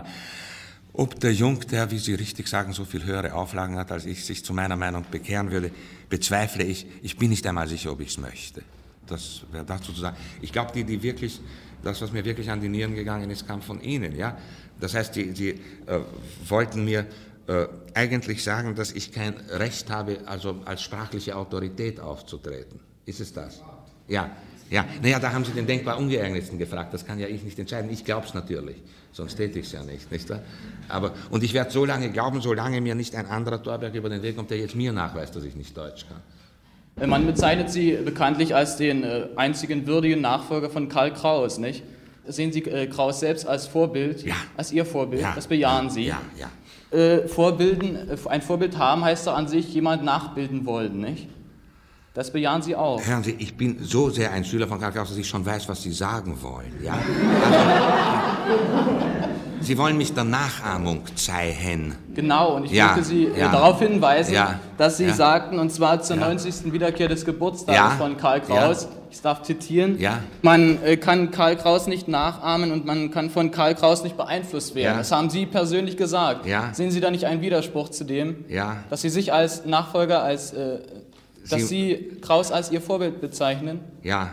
Ob der Jung, der, wie Sie richtig sagen, so viel höhere Auflagen hat als ich, sich zu meiner Meinung bekehren würde, bezweifle ich. Ich bin nicht einmal sicher, ob ich es möchte. Das wäre dazu zu sagen. Ich glaube, die, die wirklich, das, was mir wirklich an die Nieren gegangen ist, kam von Ihnen, ja. Das heißt, die, die äh, wollten mir äh, eigentlich sagen, dass ich kein Recht habe, also als sprachliche Autorität aufzutreten. Ist es das? Ja, ja. Naja, da haben Sie den denkbar Ungeeignetsten gefragt. Das kann ja ich nicht entscheiden. Ich glaube es natürlich, sonst täte ich es ja nicht, nicht wahr? Aber, und ich werde so lange glauben, solange mir nicht ein anderer Thorberg über den Weg kommt, der jetzt mir nachweist, dass ich nicht Deutsch kann. Man bezeichnet Sie bekanntlich als den äh, einzigen würdigen Nachfolger von Karl Kraus, nicht? Sehen Sie äh, Kraus selbst als Vorbild, ja. als Ihr Vorbild, ja. Das bejahen Sie. Ja, ja. Äh, Vorbilden, äh, ein Vorbild haben heißt doch an sich, jemand nachbilden wollen, nicht? Das bejahen Sie auch. Hören Sie, ich bin so sehr ein Schüler von Karl Kraus, dass ich schon weiß, was Sie sagen wollen. Ja? Also, Sie wollen mich der Nachahmung zeigen. Genau, und ich ja, möchte Sie ja, darauf hinweisen, ja, dass Sie ja, sagten, und zwar zur ja, neunzigsten Wiederkehr des Geburtstages ja, von Karl Kraus, ja, ich darf zitieren, ja, man äh, kann Karl Kraus nicht nachahmen und man kann von Karl Kraus nicht beeinflusst werden. Ja. Das haben Sie persönlich gesagt. Ja. Sehen Sie da nicht einen Widerspruch zu dem, ja, dass Sie sich als Nachfolger, als, äh, dass Sie, Sie Kraus als Ihr Vorbild bezeichnen? Ja.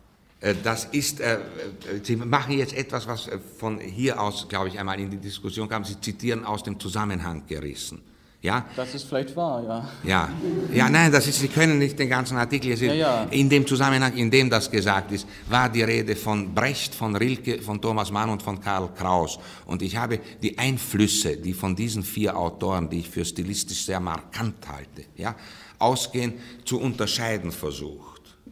Das ist, äh, Sie machen jetzt etwas, was von hier aus, glaube ich, einmal in die Diskussion kam. Sie zitieren aus dem Zusammenhang gerissen. Ja? Das ist vielleicht wahr, ja. Ja, ja, nein, das ist, Sie können nicht den ganzen Artikel lesen. Ja, ja. In dem Zusammenhang, in dem das gesagt ist, war die Rede von Brecht, von Rilke, von Thomas Mann und von Karl Kraus. Und ich habe die Einflüsse, die von diesen vier Autoren, die ich für stilistisch sehr markant halte, ja, ausgehend zu unterscheiden versucht.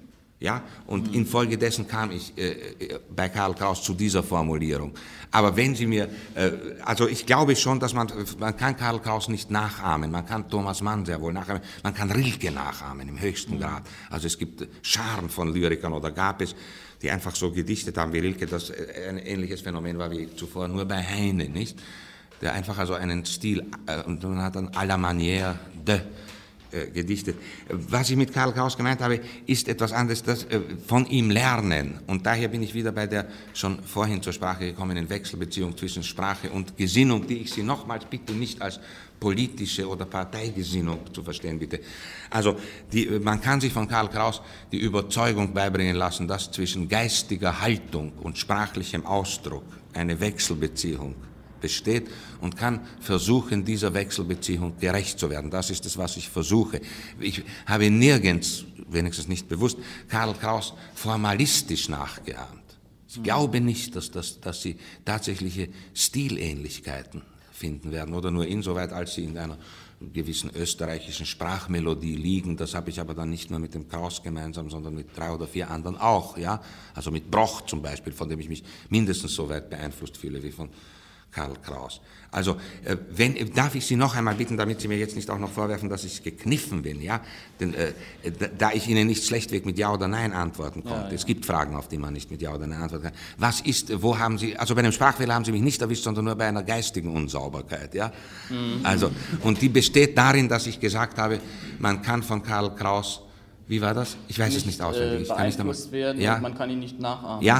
Ja, und infolgedessen kam ich äh, bei Karl Kraus zu dieser Formulierung. Aber wenn Sie mir, äh, also ich glaube schon, dass man, man kann Karl Kraus nicht nachahmen, man kann Thomas Mann sehr wohl nachahmen, man kann Rilke nachahmen im höchsten Grad. Also es gibt Scharen von Lyrikern oder gab es, die einfach so gedichtet haben wie Rilke, das ein ähnliches Phänomen war wie zuvor, nur bei Heine, nicht? Der einfach also einen Stil, äh, und man hat dann à la manière de gedichtet. Was ich mit Karl Kraus gemeint habe, ist etwas anderes, das äh, von ihm lernen. Und daher bin ich wieder bei der schon vorhin zur Sprache gekommenen Wechselbeziehung zwischen Sprache und Gesinnung, die ich Sie nochmals bitte nicht als politische oder Parteigesinnung zu verstehen, bitte. Also die, man kann sich von Karl Kraus die Überzeugung beibringen lassen, dass zwischen geistiger Haltung und sprachlichem Ausdruck eine Wechselbeziehung besteht und kann versuchen, dieser Wechselbeziehung gerecht zu werden. Das ist es, was ich versuche. Ich habe nirgends, wenigstens nicht bewusst, Karl Kraus formalistisch nachgeahmt. Ich glaube nicht, dass, dass, dass Sie tatsächliche Stilähnlichkeiten finden werden oder nur insoweit, als sie in einer gewissen österreichischen Sprachmelodie liegen. Das habe ich aber dann nicht nur mit dem Kraus gemeinsam, sondern mit drei oder vier anderen auch. Ja? Also mit Broch zum Beispiel, von dem ich mich mindestens so weit beeinflusst fühle wie von Karl Kraus. Also, äh, wenn, darf ich Sie noch einmal bitten, damit Sie mir jetzt nicht auch noch vorwerfen, dass ich gekniffen bin, ja? Denn, äh, da, da ich Ihnen nicht schlechtweg mit Ja oder Nein antworten konnte. Ja, ja. Es gibt Fragen, auf die man nicht mit Ja oder Nein antworten kann. Was ist, wo haben Sie, also bei einem Sprachfehler haben Sie mich nicht erwischt, sondern nur bei einer geistigen Unsauberkeit, ja? Mhm. Also, und die besteht darin, dass ich gesagt habe, man kann von Karl Kraus, wie war das? Ich weiß nicht, es nicht auswendig. Äh, beeinflusst werden, ja? Man kann ihn nicht nachahmen. Ja?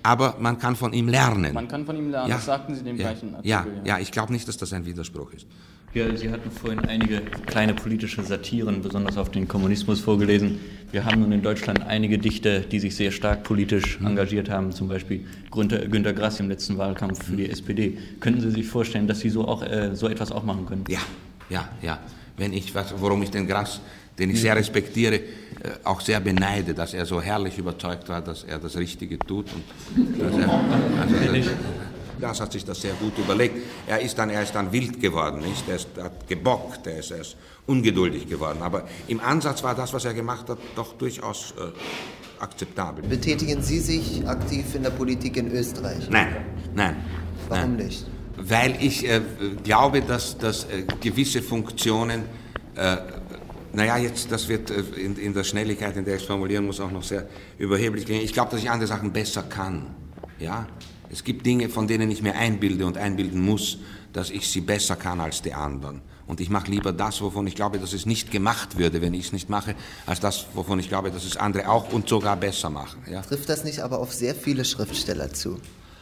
aber man kann von ihm lernen. Man kann von ihm lernen, ja. Das sagten Sie in dem ja. gleichen Artikel. Ja, ja. ja ich glaube nicht, dass das ein Widerspruch ist. Ja, Sie hatten vorhin einige kleine politische Satiren, besonders auf den Kommunismus, vorgelesen. Wir haben nun in Deutschland einige Dichter, die sich sehr stark politisch mhm. engagiert haben, zum Beispiel Günter, Günter Grass im letzten Wahlkampf für die S P D. Könnten Sie sich vorstellen, dass Sie so, auch, äh, so etwas auch machen können? Ja, ja, ja. Wenn ich, was, worum ich den Grass, den ich sehr respektiere, äh, auch sehr beneide, dass er so herrlich überzeugt war, dass er das Richtige tut. Und dass er, also, also, Das hat sich das sehr gut überlegt. Er ist dann, er ist dann wild geworden, nicht? Er ist, hat gebockt, er ist, er ist ungeduldig geworden. Aber im Ansatz war das, was er gemacht hat, doch durchaus äh, akzeptabel. Betätigen Sie sich aktiv in der Politik in Österreich? Nein, nein. Warum nein. nicht? Weil ich äh, glaube, dass, dass äh, gewisse Funktionen, äh, naja, jetzt, das wird äh, in, in der Schnelligkeit, in der ich es formulieren muss, auch noch sehr überheblich klingen. Ich glaube, dass ich andere Sachen besser kann, ja. Es gibt Dinge, von denen ich mir einbilde und einbilden muss, dass ich sie besser kann als die anderen. Und ich mache lieber das, wovon ich glaube, dass es nicht gemacht würde, wenn ich es nicht mache, als das, wovon ich glaube, dass es andere auch und sogar besser machen. Ja? Trifft das nicht aber auf sehr viele Schriftsteller zu?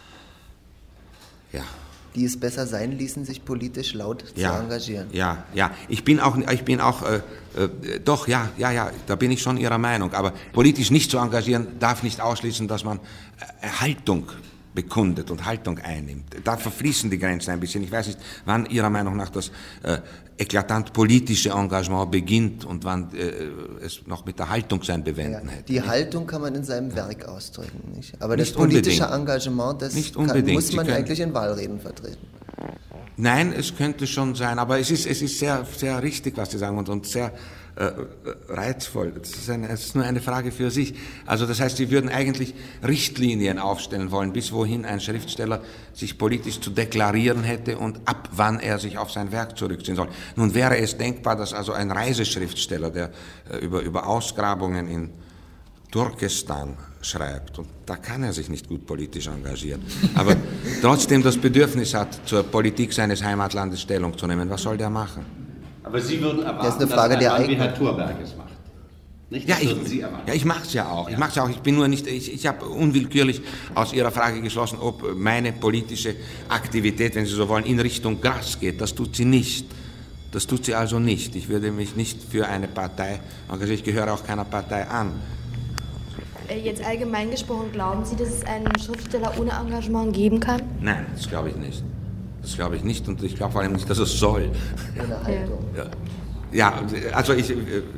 Ja. Die es besser sein ließen, sich politisch laut ja, zu engagieren. Ja, ja. Ich bin auch, ich bin auch, äh, äh, doch, ja, ja, ja, da bin ich schon Ihrer Meinung. Aber politisch nicht zu engagieren, darf nicht ausschließen, dass man äh, Haltung bekundet und Haltung einnimmt. Da verfließen die Grenzen ein bisschen. Ich weiß nicht, wann Ihrer Meinung nach das äh, eklatant politische Engagement beginnt und wann äh, es noch mit der Haltung sein Bewenden ja, hätte. Die nicht? Haltung kann man in seinem Werk ausdrücken, nicht? Aber nicht das politische unbedingt. Engagement, das nicht kann, unbedingt. muss man können, eigentlich in Wahlreden vertreten. Nein, es könnte schon sein, aber es ist, es ist sehr, sehr richtig, was Sie sagen und, und sehr äh, reizvoll. Es ist, eine, es ist nur eine Frage für sich. Also das heißt, Sie würden eigentlich Richtlinien aufstellen wollen, bis wohin ein Schriftsteller sich politisch zu deklarieren hätte und ab wann er sich auf sein Werk zurückziehen soll. Nun wäre es denkbar, dass also ein Reiseschriftsteller, der äh, über, über Ausgrabungen in Turkestan schreibt, und da kann er sich nicht gut politisch engagieren, aber trotzdem das Bedürfnis hat, zur Politik seines Heimatlandes Stellung zu nehmen, was soll der machen? Aber Sie würden erwarten, das ist eine Frage dass ein der Mann wie Herr Thorberg es macht. Nicht? Ja, Das ich, würden Sie erwarten. ja, ich mache es ja auch. Ich mache es ja auch. Ich bin nur nicht. Ich, ich habe unwillkürlich aus Ihrer Frage geschlossen, ob meine politische Aktivität, wenn Sie so wollen, in Richtung Grass geht. Das tut sie nicht. Das tut sie also nicht. Ich würde mich nicht für eine Partei engagieren. Ich gehöre auch keiner Partei an. Jetzt allgemein gesprochen, glauben Sie, dass es einen Schriftsteller ohne Engagement geben kann? Nein, das glaube ich nicht. Das glaube ich nicht und ich glaube vor allem nicht, dass es soll. Ohne Haltung. Ja. Ja, also ich,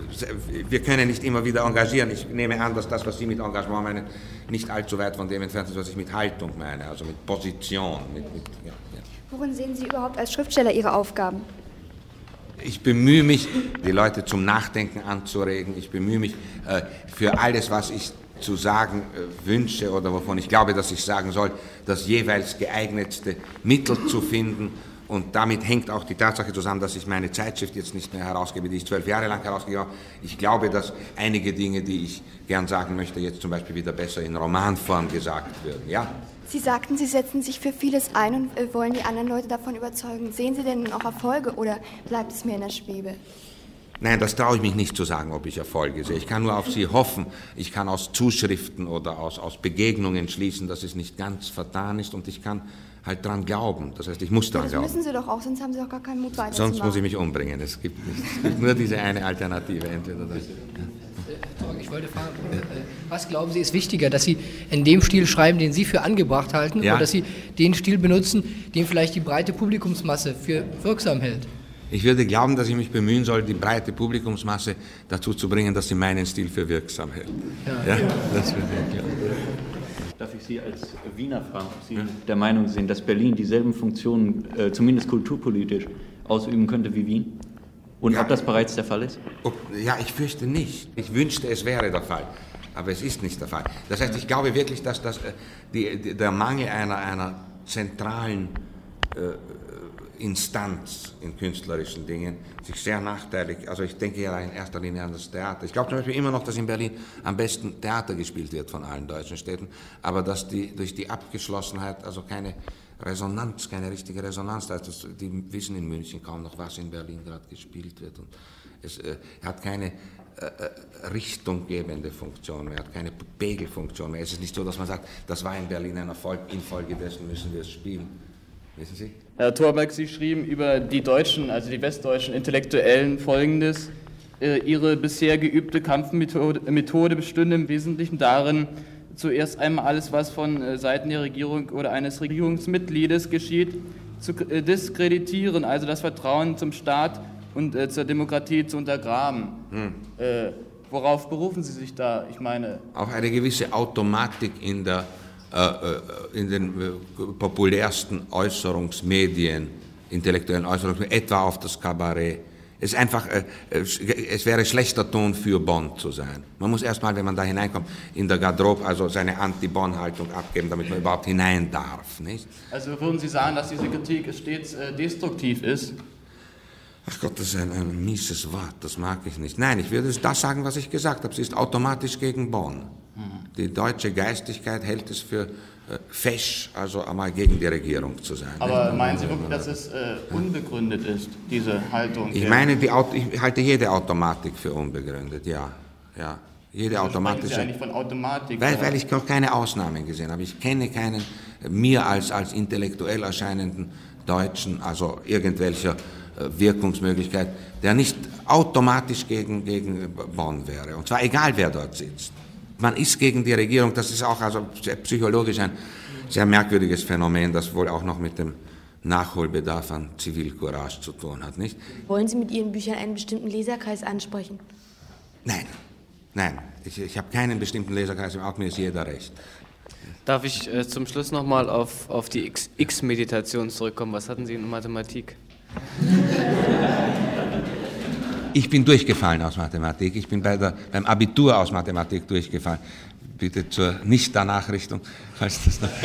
wir können nicht immer wieder engagieren. Ich nehme an, dass das, was Sie mit Engagement meinen, nicht allzu weit von dem entfernt ist, was ich mit Haltung meine, also mit Position. Mit, mit, ja, ja. Worin sehen Sie überhaupt als Schriftsteller Ihre Aufgaben? Ich bemühe mich, die Leute zum Nachdenken anzuregen. Ich bemühe mich äh, für alles, was ich zu sagen äh, wünsche oder wovon ich glaube, dass ich sagen soll, das jeweils geeignetste Mittel zu finden. Und damit hängt auch die Tatsache zusammen, dass ich meine Zeitschrift jetzt nicht mehr herausgebe, die ich zwölf Jahre lang herausgegeben habe. Ich glaube, dass einige Dinge, die ich gern sagen möchte, jetzt zum Beispiel wieder besser in Romanform gesagt würden. Ja? Sie sagten, Sie setzen sich für vieles ein und äh, wollen die anderen Leute davon überzeugen. Sehen Sie denn auch Erfolge oder bleibt es mir in der Schwebe? Nein, das traue ich mich nicht zu sagen, ob ich Erfolge sehe. Ich kann nur auf Sie hoffen. Ich kann aus Zuschriften oder aus, aus Begegnungen schließen, dass es nicht ganz vertan ist und ich kann halt dran glauben. Das heißt, ich muss dran das glauben. Das müssen Sie doch auch, sonst haben Sie doch gar keinen Mut weiterzumachen. Sonst muss ich mich umbringen. Es gibt, nicht, es gibt nur diese eine Alternative. Entweder das. Ich wollte fragen, was glauben Sie ist wichtiger, dass Sie in dem Stil schreiben, den Sie für angebracht halten, ja. oder dass Sie den Stil benutzen, den vielleicht die breite Publikumsmasse für wirksam hält? Ich würde glauben, dass ich mich bemühen soll, die breite Publikumsmasse dazu zu bringen, dass sie meinen Stil für wirksam hält. Ja, ja, das würde ich glauben. Darf ich Sie als Wiener fragen, ob Sie ja. der Meinung sind, dass Berlin dieselben Funktionen, äh, zumindest kulturpolitisch, ausüben könnte wie Wien? Und ja. ob das bereits der Fall ist? Ob, ja, ich fürchte nicht. Ich wünschte, es wäre der Fall. Aber es ist nicht der Fall. Das heißt, ich glaube wirklich, dass das, äh, die, die, der Mangel einer, einer zentralen äh, Instanz in künstlerischen Dingen sich sehr nachteilig, also ich denke ja in erster Linie an das Theater. Ich glaube zum Beispiel immer noch, dass in Berlin am besten Theater gespielt wird von allen deutschen Städten, aber dass die durch die Abgeschlossenheit also keine Resonanz, keine richtige Resonanz. Das, die wissen in München kaum noch, was in Berlin gerade gespielt wird. Und es äh, hat keine äh, richtunggebende Funktion mehr, hat keine Pegelfunktion mehr. Es ist nicht so, dass man sagt, das war in Berlin ein Erfolg, infolgedessen müssen wir es spielen. Wissen Sie? Herr Thorberg, Sie schrieben über die deutschen, also die westdeutschen Intellektuellen Folgendes: Ihre bisher geübte Kampfmethode Methode bestünde im Wesentlichen darin, zuerst einmal alles, was von Seiten der Regierung oder eines Regierungsmitgliedes geschieht, zu diskreditieren, also das Vertrauen zum Staat und äh, zur Demokratie zu untergraben. Hm. Äh, worauf berufen Sie sich da? Ich meine... Auch eine gewisse Automatik in, der, äh, in den äh, populärsten Äußerungsmedien, intellektuellen Äußerungsmedien, etwa auf das Kabarett. Es ist einfach, äh, es wäre schlechter Ton für Bonn zu sein. Man muss erstmal, wenn man da hineinkommt, in der Garderobe also seine Anti-Bonn-Haltung abgeben, damit man überhaupt hinein darf, nicht? Also würden Sie sagen, dass diese Kritik stets äh, destruktiv ist? Ach Gott, das ist ein, ein mieses Wort, das mag ich nicht. Nein, ich würde das sagen, was ich gesagt habe. Sie ist automatisch gegen Bonn. Mhm. Die deutsche Geistigkeit hält es für äh, fesch, also einmal gegen die Regierung zu sein. Aber meinen Sie wirklich, dass es äh, unbegründet ist, diese Haltung? Ich meine, die Auto, ich halte jede Automatik für unbegründet, ja. ja. Jede also automatische. Sie eigentlich von Automatik? Weil, weil ich noch keine Ausnahmen gesehen habe. Ich kenne keinen mir als, als intellektuell erscheinenden Deutschen, also irgendwelcher Wirkungsmöglichkeit, der nicht automatisch gegen, gegen Bonn wäre. Und zwar egal, wer dort sitzt. Man ist gegen die Regierung, das ist auch also psychologisch ein sehr merkwürdiges Phänomen, das wohl auch noch mit dem Nachholbedarf an Zivilcourage zu tun hat, nicht? Wollen Sie mit Ihren Büchern einen bestimmten Leserkreis ansprechen? Nein, nein, ich, ich habe keinen bestimmten Leserkreis, im Auge mir ist jeder recht. Darf ich äh, zum Schluss nochmal auf, auf die X-Meditation zurückkommen? Was hatten Sie in Mathematik? Ich bin durchgefallen aus Mathematik. Ich bin bei der, beim Abitur aus Mathematik durchgefallen. Bitte zur Nicht-Danachrichtung, falls das noch...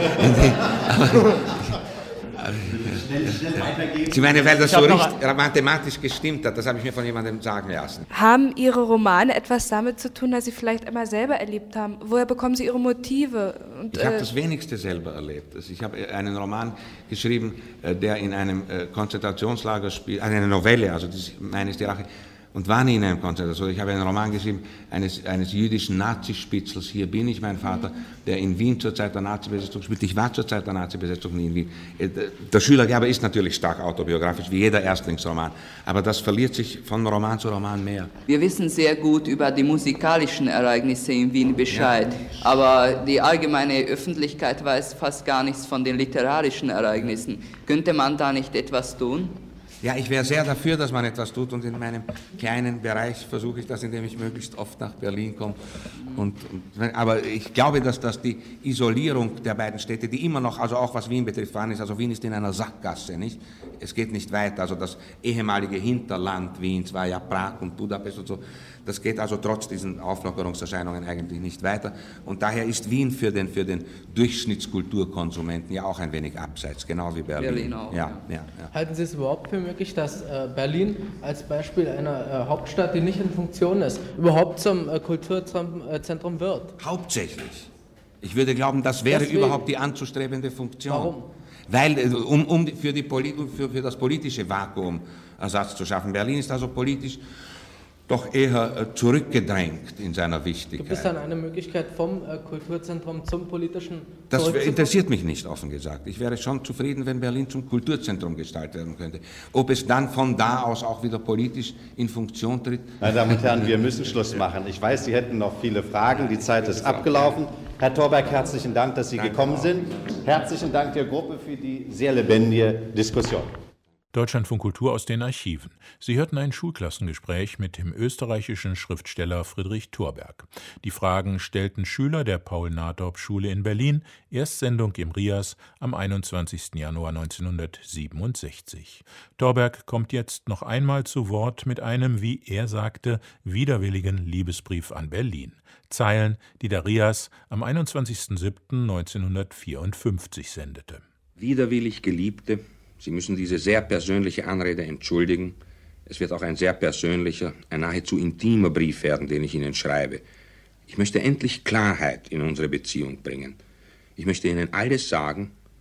Sie meinen, weil das so richtig mathematisch gestimmt hat, das habe ich mir von jemandem sagen lassen. Haben Ihre Romane etwas damit zu tun, dass Sie vielleicht einmal selber erlebt haben? Woher bekommen Sie Ihre Motive? Und, ich habe äh, das wenigste selber erlebt. Also ich habe einen Roman geschrieben, der in einem Konzentrationslager spielt, eine Novelle, also das, meine ist die Rache, und war nie in einem Konzentrationslager. Ich habe einen Roman geschrieben eines, eines jüdischen Nazispitzels, hier bin ich, mein Vater, der in Wien zur Zeit der Nazi-Besetzung spielt. Ich war zur Zeit der Nazi-Besetzung nie in Wien. Der Schülergerber ist natürlich stark autobiografisch, wie jeder Erstlingsroman, aber das verliert sich von Roman zu Roman mehr. Wir wissen sehr gut über die musikalischen Ereignisse in Wien Bescheid, ja. Aber die allgemeine Öffentlichkeit weiß fast gar nichts von den literarischen Ereignissen. Könnte man da nicht etwas tun? Ja, ich wäre sehr dafür, dass man etwas tut, und in meinem kleinen Bereich versuche ich das, indem ich möglichst oft nach Berlin komme. Und, und, aber ich glaube, dass, dass die Isolierung der beiden Städte, die immer noch, also auch was Wien betrifft, vorhanden ist, also Wien ist in einer Sackgasse, nicht? Es geht nicht weiter, also das ehemalige Hinterland Wiens war ja Prag und Budapest und so, das geht also trotz diesen Auflockerungserscheinungen eigentlich nicht weiter, und daher ist Wien für den, für den Durchschnittskulturkonsumenten ja auch ein wenig abseits, genau wie Berlin. Berlin auch, ja, ja. Ja, ja. Halten Sie es überhaupt für möglich, dass äh, Berlin als Beispiel einer äh, Hauptstadt, die nicht in Funktion ist, überhaupt zum äh, Kulturzentrum wird? Hauptsächlich. Ich würde glauben, das wäre Deswegen. überhaupt die anzustrebende Funktion. Warum? Weil, um, um für, die Poli für, für das politische Vakuum Ersatz zu schaffen. Berlin ist also politisch doch eher zurückgedrängt in seiner Wichtigkeit. Gibt es dann eine Möglichkeit vom äh, Kulturzentrum zum politischen Das interessiert mich nicht, offen gesagt. Ich wäre schon zufrieden, wenn Berlin zum Kulturzentrum gestaltet werden könnte. Ob es dann von da aus auch wieder politisch in Funktion tritt? Meine Damen und Herren, wir müssen Schluss machen. Ich weiß, Sie hätten noch viele Fragen. Die Zeit ist abgelaufen. Herr Thorberg, herzlichen Dank, dass Sie gekommen sind. Herzlichen Dank der Gruppe für die sehr lebendige Diskussion. Deutschlandfunk Kultur aus den Archiven. Sie hörten ein Schulklassengespräch mit dem österreichischen Schriftsteller Friedrich Thorberg. Die Fragen stellten Schüler der Paul-Nathorp-Schule in Berlin, Erstsendung im Rias am einundzwanzigsten Januar neunzehnhundertsiebenundsechzig. Thorberg kommt jetzt noch einmal zu Wort mit einem, wie er sagte, widerwilligen Liebesbrief an Berlin. Zeilen, die der Rias am einundzwanzigsten siebten neunzehnhundertvierundfünfzig sendete. Widerwillig Geliebte, Sie müssen diese sehr persönliche Anrede entschuldigen. Es wird auch ein sehr persönlicher, ein nahezu intimer Brief werden, den ich Ihnen schreibe. Ich möchte endlich Klarheit in unsere Beziehung bringen. Ich möchte Ihnen alles sagen,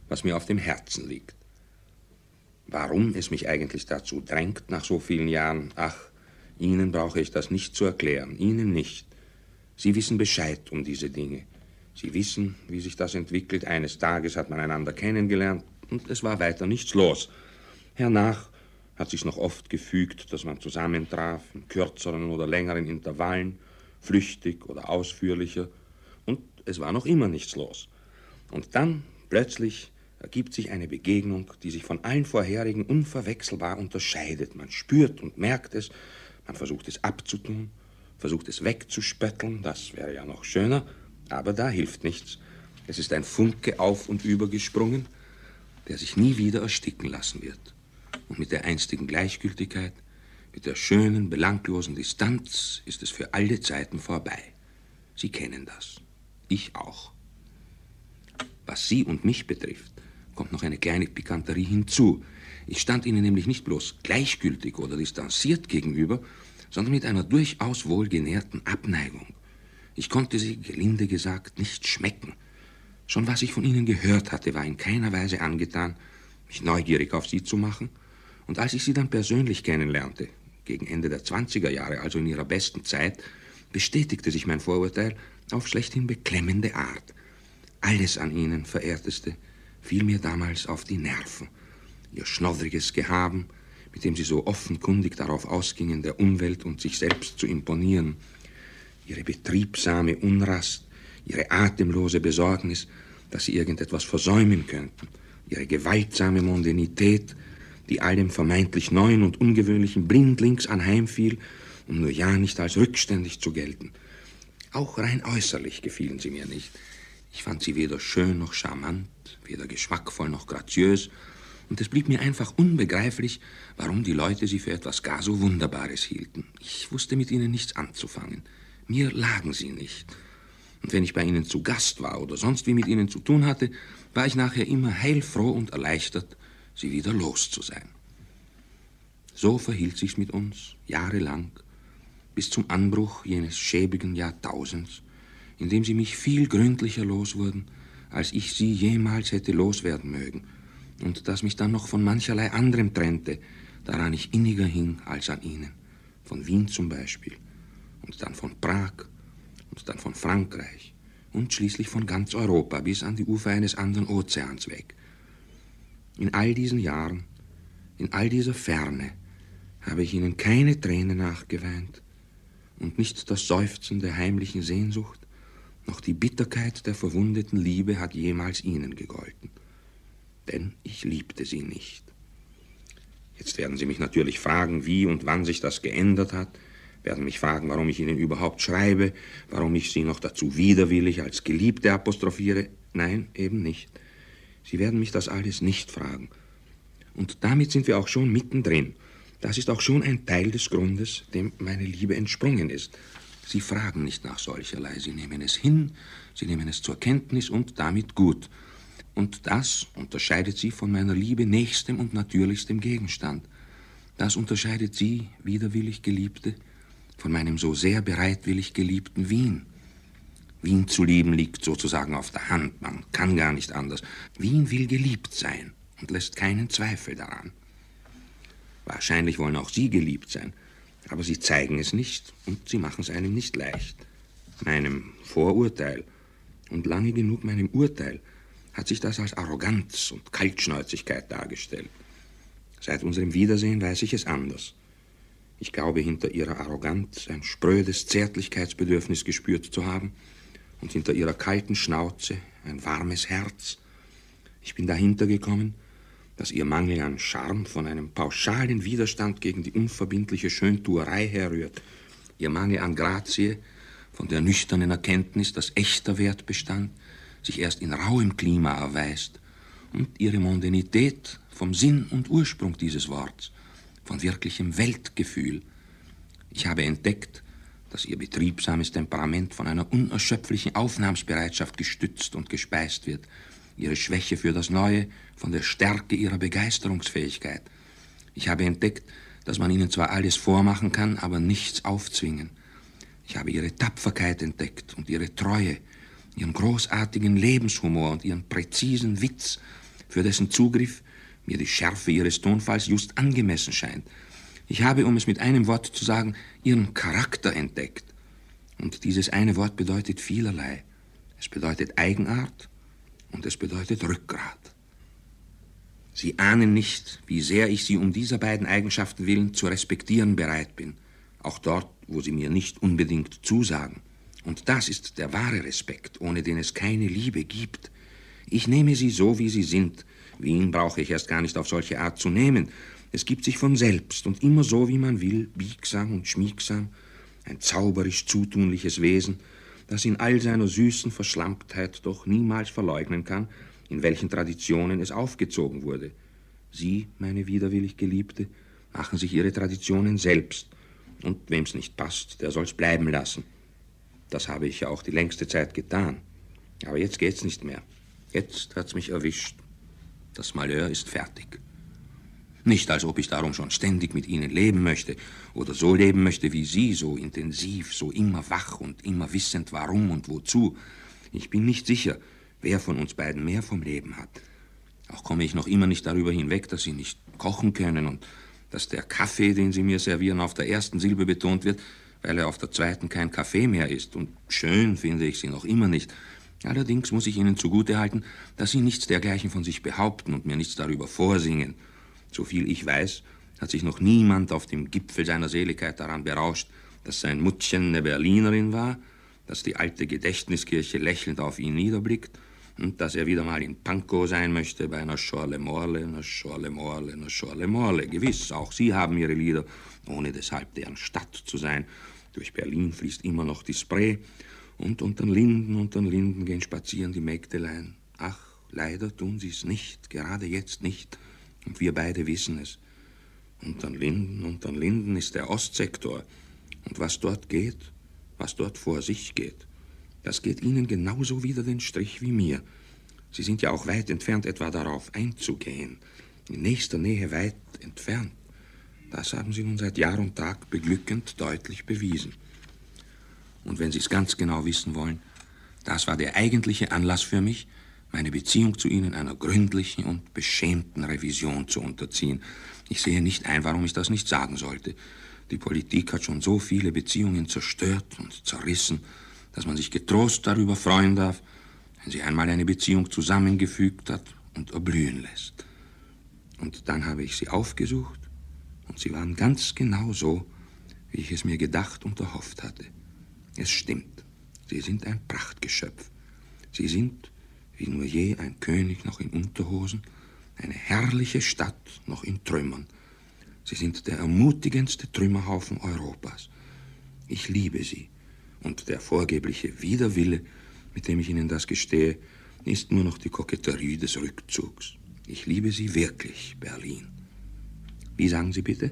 was mir auf dem Herzen liegt. Warum es mich eigentlich dazu drängt nach so vielen Jahren, ach, Ihnen brauche ich das nicht zu erklären, Ihnen nicht. Sie wissen Bescheid um diese Dinge. Sie wissen, wie sich das entwickelt. Eines Tages hat man einander kennengelernt und es war weiter nichts los. Hernach hat sich's noch oft gefügt, dass man zusammentraf, in kürzeren oder längeren Intervallen, flüchtig oder ausführlicher, und es war noch immer nichts los. Und dann, plötzlich, ergibt sich eine Begegnung, die sich von allen vorherigen unverwechselbar unterscheidet. Man spürt und merkt es, man versucht es abzutun, versucht es wegzuspötteln, das wäre ja noch schöner, aber da hilft nichts. Es ist ein Funke auf und über gesprungen, der sich nie wieder ersticken lassen wird. Und mit der einstigen Gleichgültigkeit, mit der schönen, belanglosen Distanz ist es für alle Zeiten vorbei. Sie kennen das. Ich auch. Was Sie und mich betrifft, kommt noch eine kleine Pikanterie hinzu. Ich stand Ihnen nämlich nicht bloß gleichgültig oder distanziert gegenüber, sondern mit einer durchaus wohlgenährten Abneigung. Ich konnte sie, gelinde gesagt, nicht schmecken. Schon was ich von Ihnen gehört hatte, war in keiner Weise angetan, mich neugierig auf Sie zu machen. Und als ich Sie dann persönlich kennenlernte, gegen Ende der zwanziger Jahre, also in Ihrer besten Zeit, bestätigte sich mein Vorurteil auf schlechthin beklemmende Art. Alles an Ihnen, Verehrteste, fiel mir damals auf die Nerven. Ihr schnoddriges Gehaben, mit dem Sie so offenkundig darauf ausgingen, der Umwelt und sich selbst zu imponieren, Ihre betriebsame Unrast, Ihre atemlose Besorgnis, dass Sie irgendetwas versäumen könnten, Ihre gewaltsame Mondanität, die allem vermeintlich Neuen und Ungewöhnlichen blindlings anheimfiel, um nur ja nicht als rückständig zu gelten. Auch rein äußerlich gefielen Sie mir nicht. Ich fand sie weder schön noch charmant, weder geschmackvoll noch graziös, und es blieb mir einfach unbegreiflich, warum die Leute sie für etwas gar so Wunderbares hielten. Ich wusste mit ihnen nichts anzufangen. Mir lagen sie nicht. Und wenn ich bei ihnen zu Gast war oder sonst wie mit ihnen zu tun hatte, war ich nachher immer heilfroh und erleichtert, sie wieder los zu sein. So verhielt sich's mit uns jahrelang, bis zum Anbruch jenes schäbigen Jahrtausends, in dem sie mich viel gründlicher los wurden, als ich sie jemals hätte loswerden mögen, und das mich dann noch von mancherlei anderem trennte, daran ich inniger hing als an ihnen, von Wien zum Beispiel, und dann von Prag, und dann von Frankreich, und schließlich von ganz Europa bis an die Ufer eines anderen Ozeans weg. In all diesen Jahren, in all dieser Ferne, habe ich ihnen keine Träne nachgeweint und nicht das Seufzen der heimlichen Sehnsucht, noch die Bitterkeit der verwundeten Liebe hat jemals ihnen gegolten. Denn ich liebte sie nicht. Jetzt werden Sie mich natürlich fragen, wie und wann sich das geändert hat, werden mich fragen, warum ich Ihnen überhaupt schreibe, warum ich Sie noch dazu widerwillig als Geliebte apostrophiere. Nein, eben nicht. Sie werden mich das alles nicht fragen. Und damit sind wir auch schon mittendrin. Das ist auch schon ein Teil des Grundes, dem meine Liebe entsprungen ist. Sie fragen nicht nach solcherlei, Sie nehmen es hin, Sie nehmen es zur Kenntnis und damit gut. Und das unterscheidet Sie von meiner Liebe nächstem und natürlichstem Gegenstand. Das unterscheidet Sie, widerwillig Geliebte, von meinem so sehr bereitwillig geliebten Wien. Wien zu lieben liegt sozusagen auf der Hand, man kann gar nicht anders. Wien will geliebt sein und lässt keinen Zweifel daran. Wahrscheinlich wollen auch Sie geliebt sein, aber Sie zeigen es nicht und Sie machen es einem nicht leicht. Meinem Vorurteil und lange genug meinem Urteil hat sich das als Arroganz und Kaltschnäuzigkeit dargestellt. Seit unserem Wiedersehen weiß ich es anders. Ich glaube, hinter ihrer Arroganz ein sprödes Zärtlichkeitsbedürfnis gespürt zu haben und hinter ihrer kalten Schnauze ein warmes Herz. Ich bin dahinter gekommen, dass ihr Mangel an Charme von einem pauschalen Widerstand gegen die unverbindliche Schöntuerei herrührt, ihr Mangel an Grazie von der nüchternen Erkenntnis, dass echter Wertbestand sich erst in rauem Klima erweist, und ihre Mondanität vom Sinn und Ursprung dieses Worts, von wirklichem Weltgefühl. Ich habe entdeckt, dass ihr betriebsames Temperament von einer unerschöpflichen Aufnahmsbereitschaft gestützt und gespeist wird, ihre Schwäche für das Neue von der Stärke ihrer Begeisterungsfähigkeit. Ich habe entdeckt, dass man ihnen zwar alles vormachen kann, aber nichts aufzwingen. Ich habe ihre Tapferkeit entdeckt und ihre Treue, ihren großartigen Lebenshumor und ihren präzisen Witz, für dessen Zugriff mir die Schärfe Ihres Tonfalls just angemessen scheint. Ich habe, um es mit einem Wort zu sagen, Ihren Charakter entdeckt. Und dieses eine Wort bedeutet vielerlei. Es bedeutet Eigenart und es bedeutet Rückgrat. Sie ahnen nicht, wie sehr ich Sie um dieser beiden Eigenschaften willen zu respektieren bereit bin, auch dort, wo Sie mir nicht unbedingt zusagen. Und das ist der wahre Respekt, ohne den es keine Liebe gibt. Ich nehme Sie so, wie Sie sind. Wen brauche ich erst gar nicht auf solche Art zu nehmen. Es gibt sich von selbst und immer so, wie man will, biegsam und schmiegsam, ein zauberisch zutunliches Wesen, das in all seiner süßen Verschlamptheit doch niemals verleugnen kann, in welchen Traditionen es aufgezogen wurde. Sie, meine widerwillig Geliebte, machen sich ihre Traditionen selbst. Und wem's nicht passt, der soll's bleiben lassen. Das habe ich ja auch die längste Zeit getan. Aber jetzt geht's nicht mehr. Jetzt hat's mich erwischt. Das Malheur ist fertig. Nicht, als ob ich darum schon ständig mit Ihnen leben möchte oder so leben möchte wie Sie, so intensiv, so immer wach und immer wissend, warum und wozu. Ich bin nicht sicher, wer von uns beiden mehr vom Leben hat. Auch komme ich noch immer nicht darüber hinweg, dass Sie nicht kochen können und dass der Kaffee, den Sie mir servieren, auf der ersten Silbe betont wird, weil er auf der zweiten kein Kaffee mehr ist. Und schön finde ich Sie noch immer nicht. Allerdings muss ich Ihnen zugutehalten, dass Sie nichts dergleichen von sich behaupten und mir nichts darüber vorsingen. Soviel ich weiß, hat sich noch niemand auf dem Gipfel seiner Seligkeit daran berauscht, dass sein Muttchen eine Berlinerin war, dass die alte Gedächtniskirche lächelnd auf ihn niederblickt und dass er wieder mal in Pankow sein möchte bei einer Schorle-Morle, einer Schorle-Morle, einer Schorle-Morle. Gewiss, auch Sie haben Ihre Lieder, ohne deshalb deren Stadt zu sein. Durch Berlin fließt immer noch die Spree und unter Linden, unter Linden gehen spazieren die Mägdelein. Ach, leider tun sie es nicht, gerade jetzt nicht. Und wir beide wissen es. Unter Linden, unter Linden ist der Ostsektor. Und was dort geht, was dort vor sich geht, das geht Ihnen genauso wider den Strich wie mir. Sie sind ja auch weit entfernt, etwa darauf einzugehen. In nächster Nähe weit entfernt. Das haben Sie nun seit Jahr und Tag beglückend deutlich bewiesen. Und wenn Sie es ganz genau wissen wollen, das war der eigentliche Anlass für mich, meine Beziehung zu Ihnen einer gründlichen und beschämten Revision zu unterziehen. Ich sehe nicht ein, warum ich das nicht sagen sollte. Die Politik hat schon so viele Beziehungen zerstört und zerrissen, dass man sich getrost darüber freuen darf, wenn sie einmal eine Beziehung zusammengefügt hat und erblühen lässt. Und dann habe ich sie aufgesucht und sie waren ganz genau so, wie ich es mir gedacht und erhofft hatte. Es stimmt, sie sind ein Prachtgeschöpf. Sie sind, wie nur je ein König noch in Unterhosen, eine herrliche Stadt noch in Trümmern. Sie sind der ermutigendste Trümmerhaufen Europas. Ich liebe sie. Und der vorgebliche Widerwille, mit dem ich Ihnen das gestehe, ist nur noch die Koketterie des Rückzugs. Ich liebe Sie wirklich, Berlin. Wie sagen Sie bitte?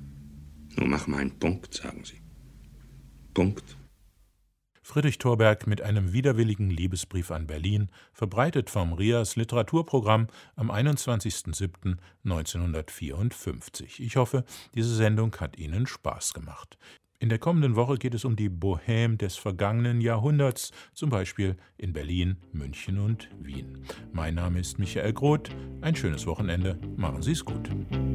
Nur mach mal einen Punkt, sagen Sie. Punkt. Friedrich Thorberg mit einem widerwilligen Liebesbrief an Berlin, verbreitet vom R I A S Literaturprogramm am einundzwanzigsten siebten neunzehnhundertvierundfünfzig. Ich hoffe, diese Sendung hat Ihnen Spaß gemacht. In der kommenden Woche geht es um die Bohème des vergangenen Jahrhunderts, zum Beispiel in Berlin, München und Wien. Mein Name ist Michael Groth. Ein schönes Wochenende. Machen Sie es gut.